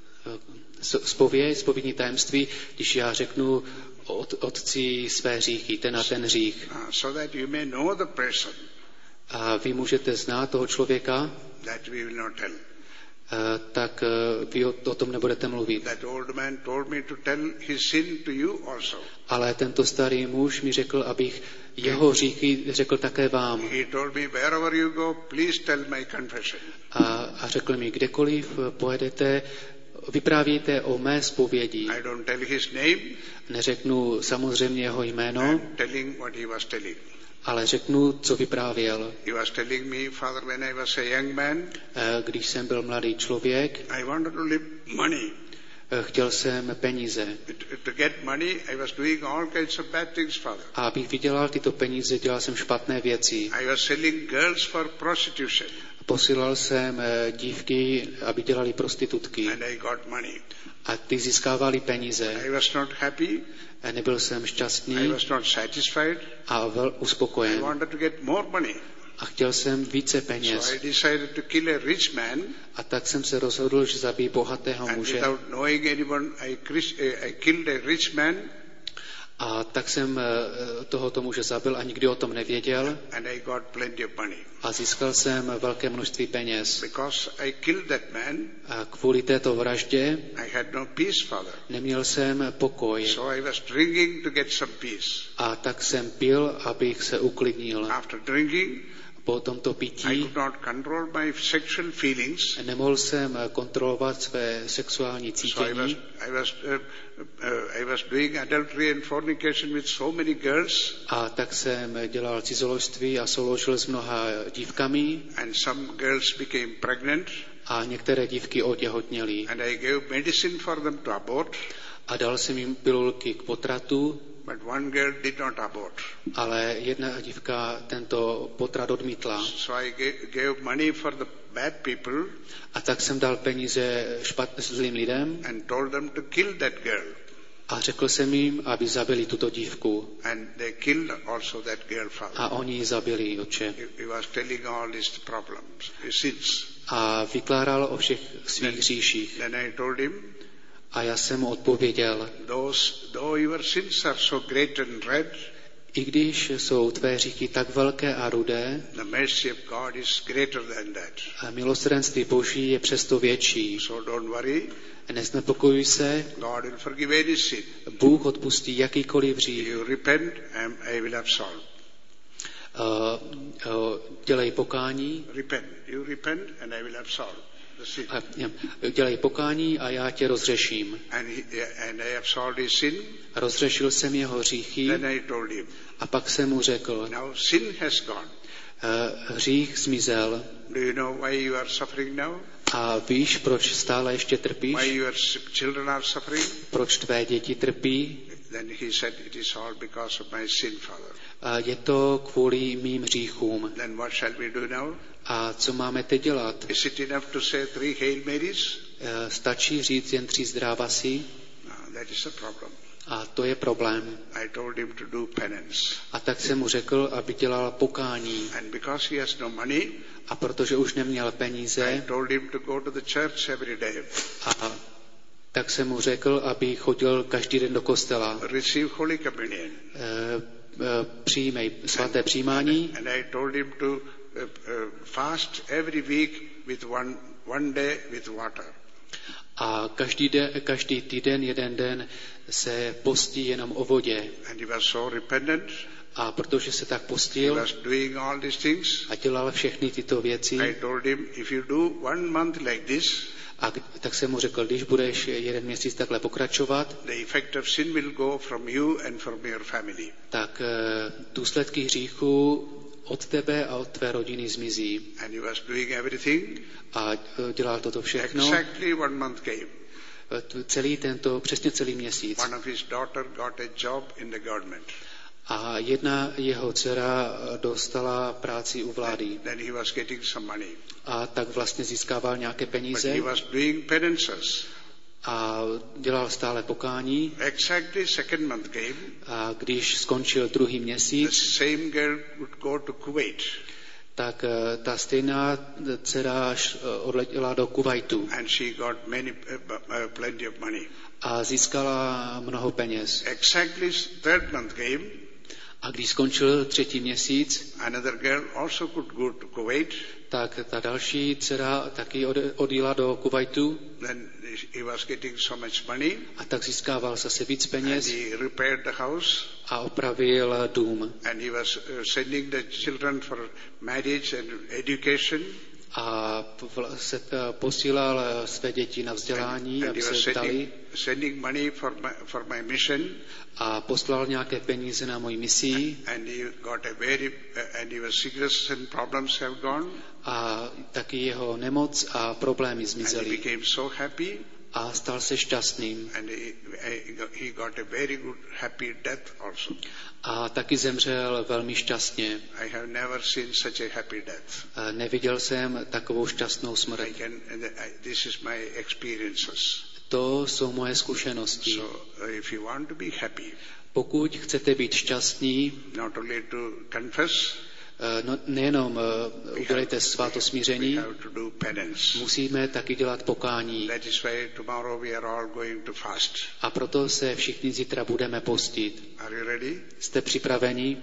zpověď, zpovědní tajemství, když já řeknu od, otci své hříchy, ten a ten hřích. Uh, so that you may know the person. A vy můžete znát toho člověka, that we will not tell. Uh, tak uh, vy o, o tom nebudete mluvit. That old man told me to tell his sin to you also. Ale tento starý muž mi řekl, abych jeho hříchy řekl také vám. He told me, wherever you go, please tell my confession. A, a řekl mi, kdekoliv pojedete, vyprávějte o mé zpovědi. I don't tell his name. Neřeknu samozřejmě jeho jméno. I'm telling what he was telling. Ale řeknu, co vyprávěl. He was telling me, Father, when I was a young man, když jsem byl mladý člověk, I wanted to live money. Chtěl jsem peníze. To get money, I was doing all kinds of bad things, Father. A abych vydělal tyto peníze, dělal jsem špatné věci. I was selling girls for prostitution. Posílal jsem dívky, aby dělali prostitutky. And I got money. A ty získávali peníze. I was not happy. A nebyl jsem šťastný. I was not satisfied. A vel uspokojen. I wanted to get more money. A chtěl jsem více peněz. So I decided to kill a rich man. A tak jsem se rozhodl, že zabijí bohatého and muže. Without knowing anyone, I, I killed a rich man. A tak jsem tohoto muže zabil a nikdy o tom nevěděl. And I got plenty of money. A získal jsem velké množství peněz. Because I killed that man. A kvůli této vraždě I had no peace, Father. Neměl jsem pokoj. So I was drinking to get some peace. A tak jsem pil, abych se uklidnil. After drinking, Po tomto I pití could not control my sexual feelings. nemohl jsem kontrolovat své sexuální So I was, cítění I was, uh, uh, I was doing adultery and fornication with so many girls, a tak jsem dělal cizoložství a souložil s mnoha dívkami and some girls became pregnant, a některé dívky otěhotněly. and I gave medicine for them to abort, A dal jsem jim pilulky k potratu, but one girl did not abort. ale jedna dívka tento potrat odmítla. So I gave, gave money for the bad people A tak jsem dal peníze špat, zlým lidem and told them to kill that girl. a řekl jsem jim, aby zabili tuto dívku. And they killed also that girl, father. A oni ji zabili, otče. He, he was telling all these problems, his sins. A vykládal o všech svých hříších. Then I told him, A já jsem mu odpověděl, those, though your sins are so great and red, i když jsou tvé hříchy tak velké a rudé, the mercy of God is greater than that. a milosrdenství Boží je přesto větší. So don't worry, Neznepokojuj se, God will forgive any sin. Bůh odpustí jakýkoliv hřích. You repent and I will absolve. Uh, uh, dělej pokání, Repent. You repent and I will absolve the sin. a, uh, dělej pokání a já tě rozřeším. And, he, and I absolved his sin. Rozřešil jsem jeho hříchy Then I told him, a pak jsem mu řekl, now sin has gone. uh, hřích zmizel Do you know why you are suffering now? a víš, proč stále ještě trpíš? Why your children are suffering? Proč tvé děti trpí? Then he said, it is all because of my sin, Father. A je to kvůli mým hříchům. Then what shall we do now? A co máme teď dělat? Is it enough to say three Hail Marys? Uh, stačí říct jen tři zdrávasy? No, that is a problem. A to je problém. I told him to do penance. A tak jsem mu řekl, aby dělal pokání. And because he has no money, A protože už neměl I peníze, told him to go to the church every day. a tak jsem mu řekl, aby chodil každý den do kostela. Receive Holy Communion. E, e, přijmej svaté přijímání. And I told him to uh, uh, fast every week with one, one day with water. A každý, de, každý týden, jeden den se postí jenom o vodě. And he was so repentant. A protože se tak He postil was doing all these things. a dělal všechny tyto věci, I told him, if you do one month like this, a tak jsem mu řekl, když budeš jeden měsíc takhle pokračovat, the effect of sin will go from you and from your family. tak důsledky hříchu od tebe a od tvé rodiny zmizí. And he was doing everything. A dělal toto všechno. Exactly one month came. Celý tento, přesně celý měsíc. One of his daughter got a job in the government. A jedna jeho dcera dostala práci u vlády. Then he was getting some money. A tak vlastně získával nějaké But peníze he was doing penances. a dělal stále pokání. Exactly second month came. A když skončil druhý The měsíc, same girl would go to Kuwait. tak ta stejná dcera odletěla do Kuwaitu And she got many, uh, uh, plenty of money. a získala mnoho peněz. Exactly third month came. A když skončil třetí měsíc, Another girl also could go to Kuwait. tak ta další dcera taky odjela do Kuwaitu Then he was getting so much money. a tak získával zase víc And peněz he repaired the house. a opravil dům. And he was uh, sending the children for marriage and education. A se posílal své děti na vzdělání, And aby he was se dali, sending, sending money for my, for my mission. a poslal nějaké peníze na moji misi And he got a very, uh, and he was sickness and problems have gone. a taky jeho nemoc a problémy And he zmizely. became so happy. A stal se šťastným. And he, he got a very good, happy death also. A taky zemřel velmi šťastně. I have never seen such a happy death. A neviděl jsem takovou šťastnou smrt. I can, this is my experiences. To jsou moje zkušenosti. So if you want to be happy, Pokud chcete být šťastní, not only to confess, no, nejenom udělejte we svátosmíření, have to do penance. musíme taky dělat pokání. That is why tomorrow we are all going to fast. A proto se všichni zítra budeme postit. Are you ready? Jste připraveni?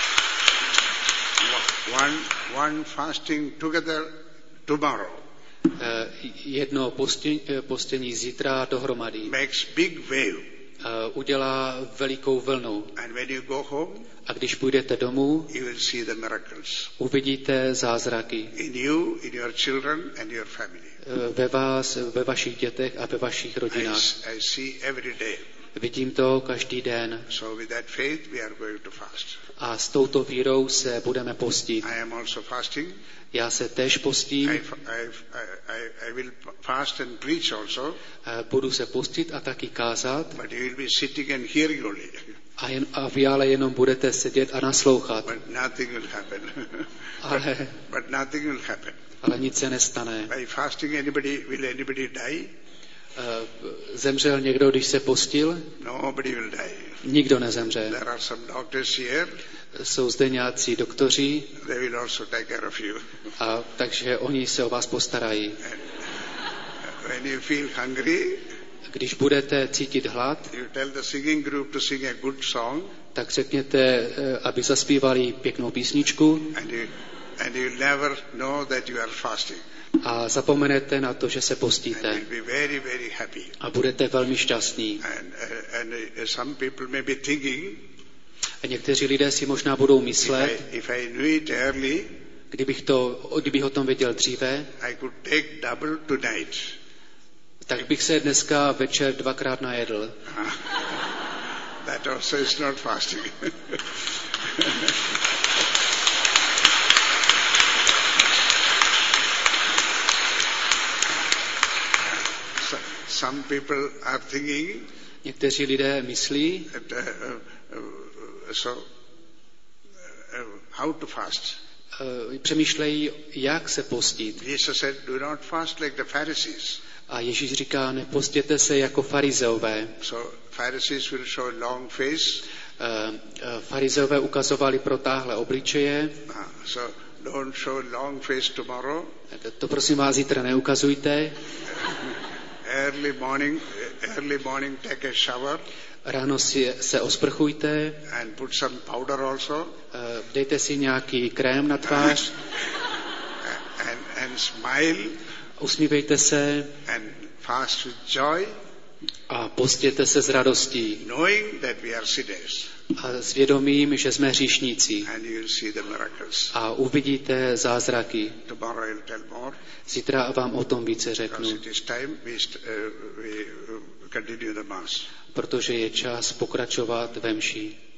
One, one fasting together tomorrow. jedno postění, postění zítra dohromady makes big wave. Udělá velikou vlnu. And when you go home, a když půjdete domů, you will see the miracles. Uvidíte zázraky. In you, in your children and your family. Ve vás, ve vašich dětech a ve vašich rodinách. I, I see every day. Vidím to každý den. So with that faith we are going to fast. A s touto vírou se budeme postit. I am also fasting. Já se též postím. I, I, I, I will fast and preach also. Budu se postit a taky kázat. But you will be sitting and hearing only. A, jen, a vy ale jenom budete sedět a naslouchat. But nothing will happen. ale, but, but nothing will happen. Ale nic se nestane. By fasting anybody, will anybody die? Zemřel někdo, když se postil? Nobody will die. Nikdo nezemře. There are some doctors here. Jsou zde nějací doktoři. They will also take care of you. A takže oni se o vás postarají. And when you feel hungry, když budete cítit hlad, you tell the singing group to sing a good song. Tak řekněte, aby zaspívali pěknou písničku. And you, and you never know that you are fasting. A zapomenete na to, že se postíte. And you'll be very, very happy. A budete velmi šťastní. And, uh, and uh, some people may be thinking, a někteří lidé si možná budou myslet, if I, if I knew it early, kdybych, to, kdybych o tom věděl dříve, I could take double tonight. Tak bych se dneska večer dvakrát najedl. That also is not fasting. Some people are thinking, někteří lidé myslí, that, uh, uh, so, uh, how to fast. Uh, přemýšlejí, jak se postit. Jesus said, do not fast like the Pharisees. A Ježíš říká, nepostěte se jako farizeové. So Pharisees will show long face. Uh, uh, farizeové ukazovali protáhlé obličeje. Uh, so don't show long face tomorrow. To prosím vás zítra neukazujte. Early morning, early morning take a shower. Ráno si se osprchujte. And put some powder also. Uh, dejte si nějaký krém na tvář. And, and smile. Usmívejte se. And fast with joy. A postěte se s radostí. Knowing that we are sinners. A s vědomím, že jsme hříšníci. And you will see the miracles. A uvidíte zázraky. Tomorrow I will tell more. Zítra vám o tom více řeknu. It is time we, st- uh, we continue the mass. Protože je čas pokračovat ve mši.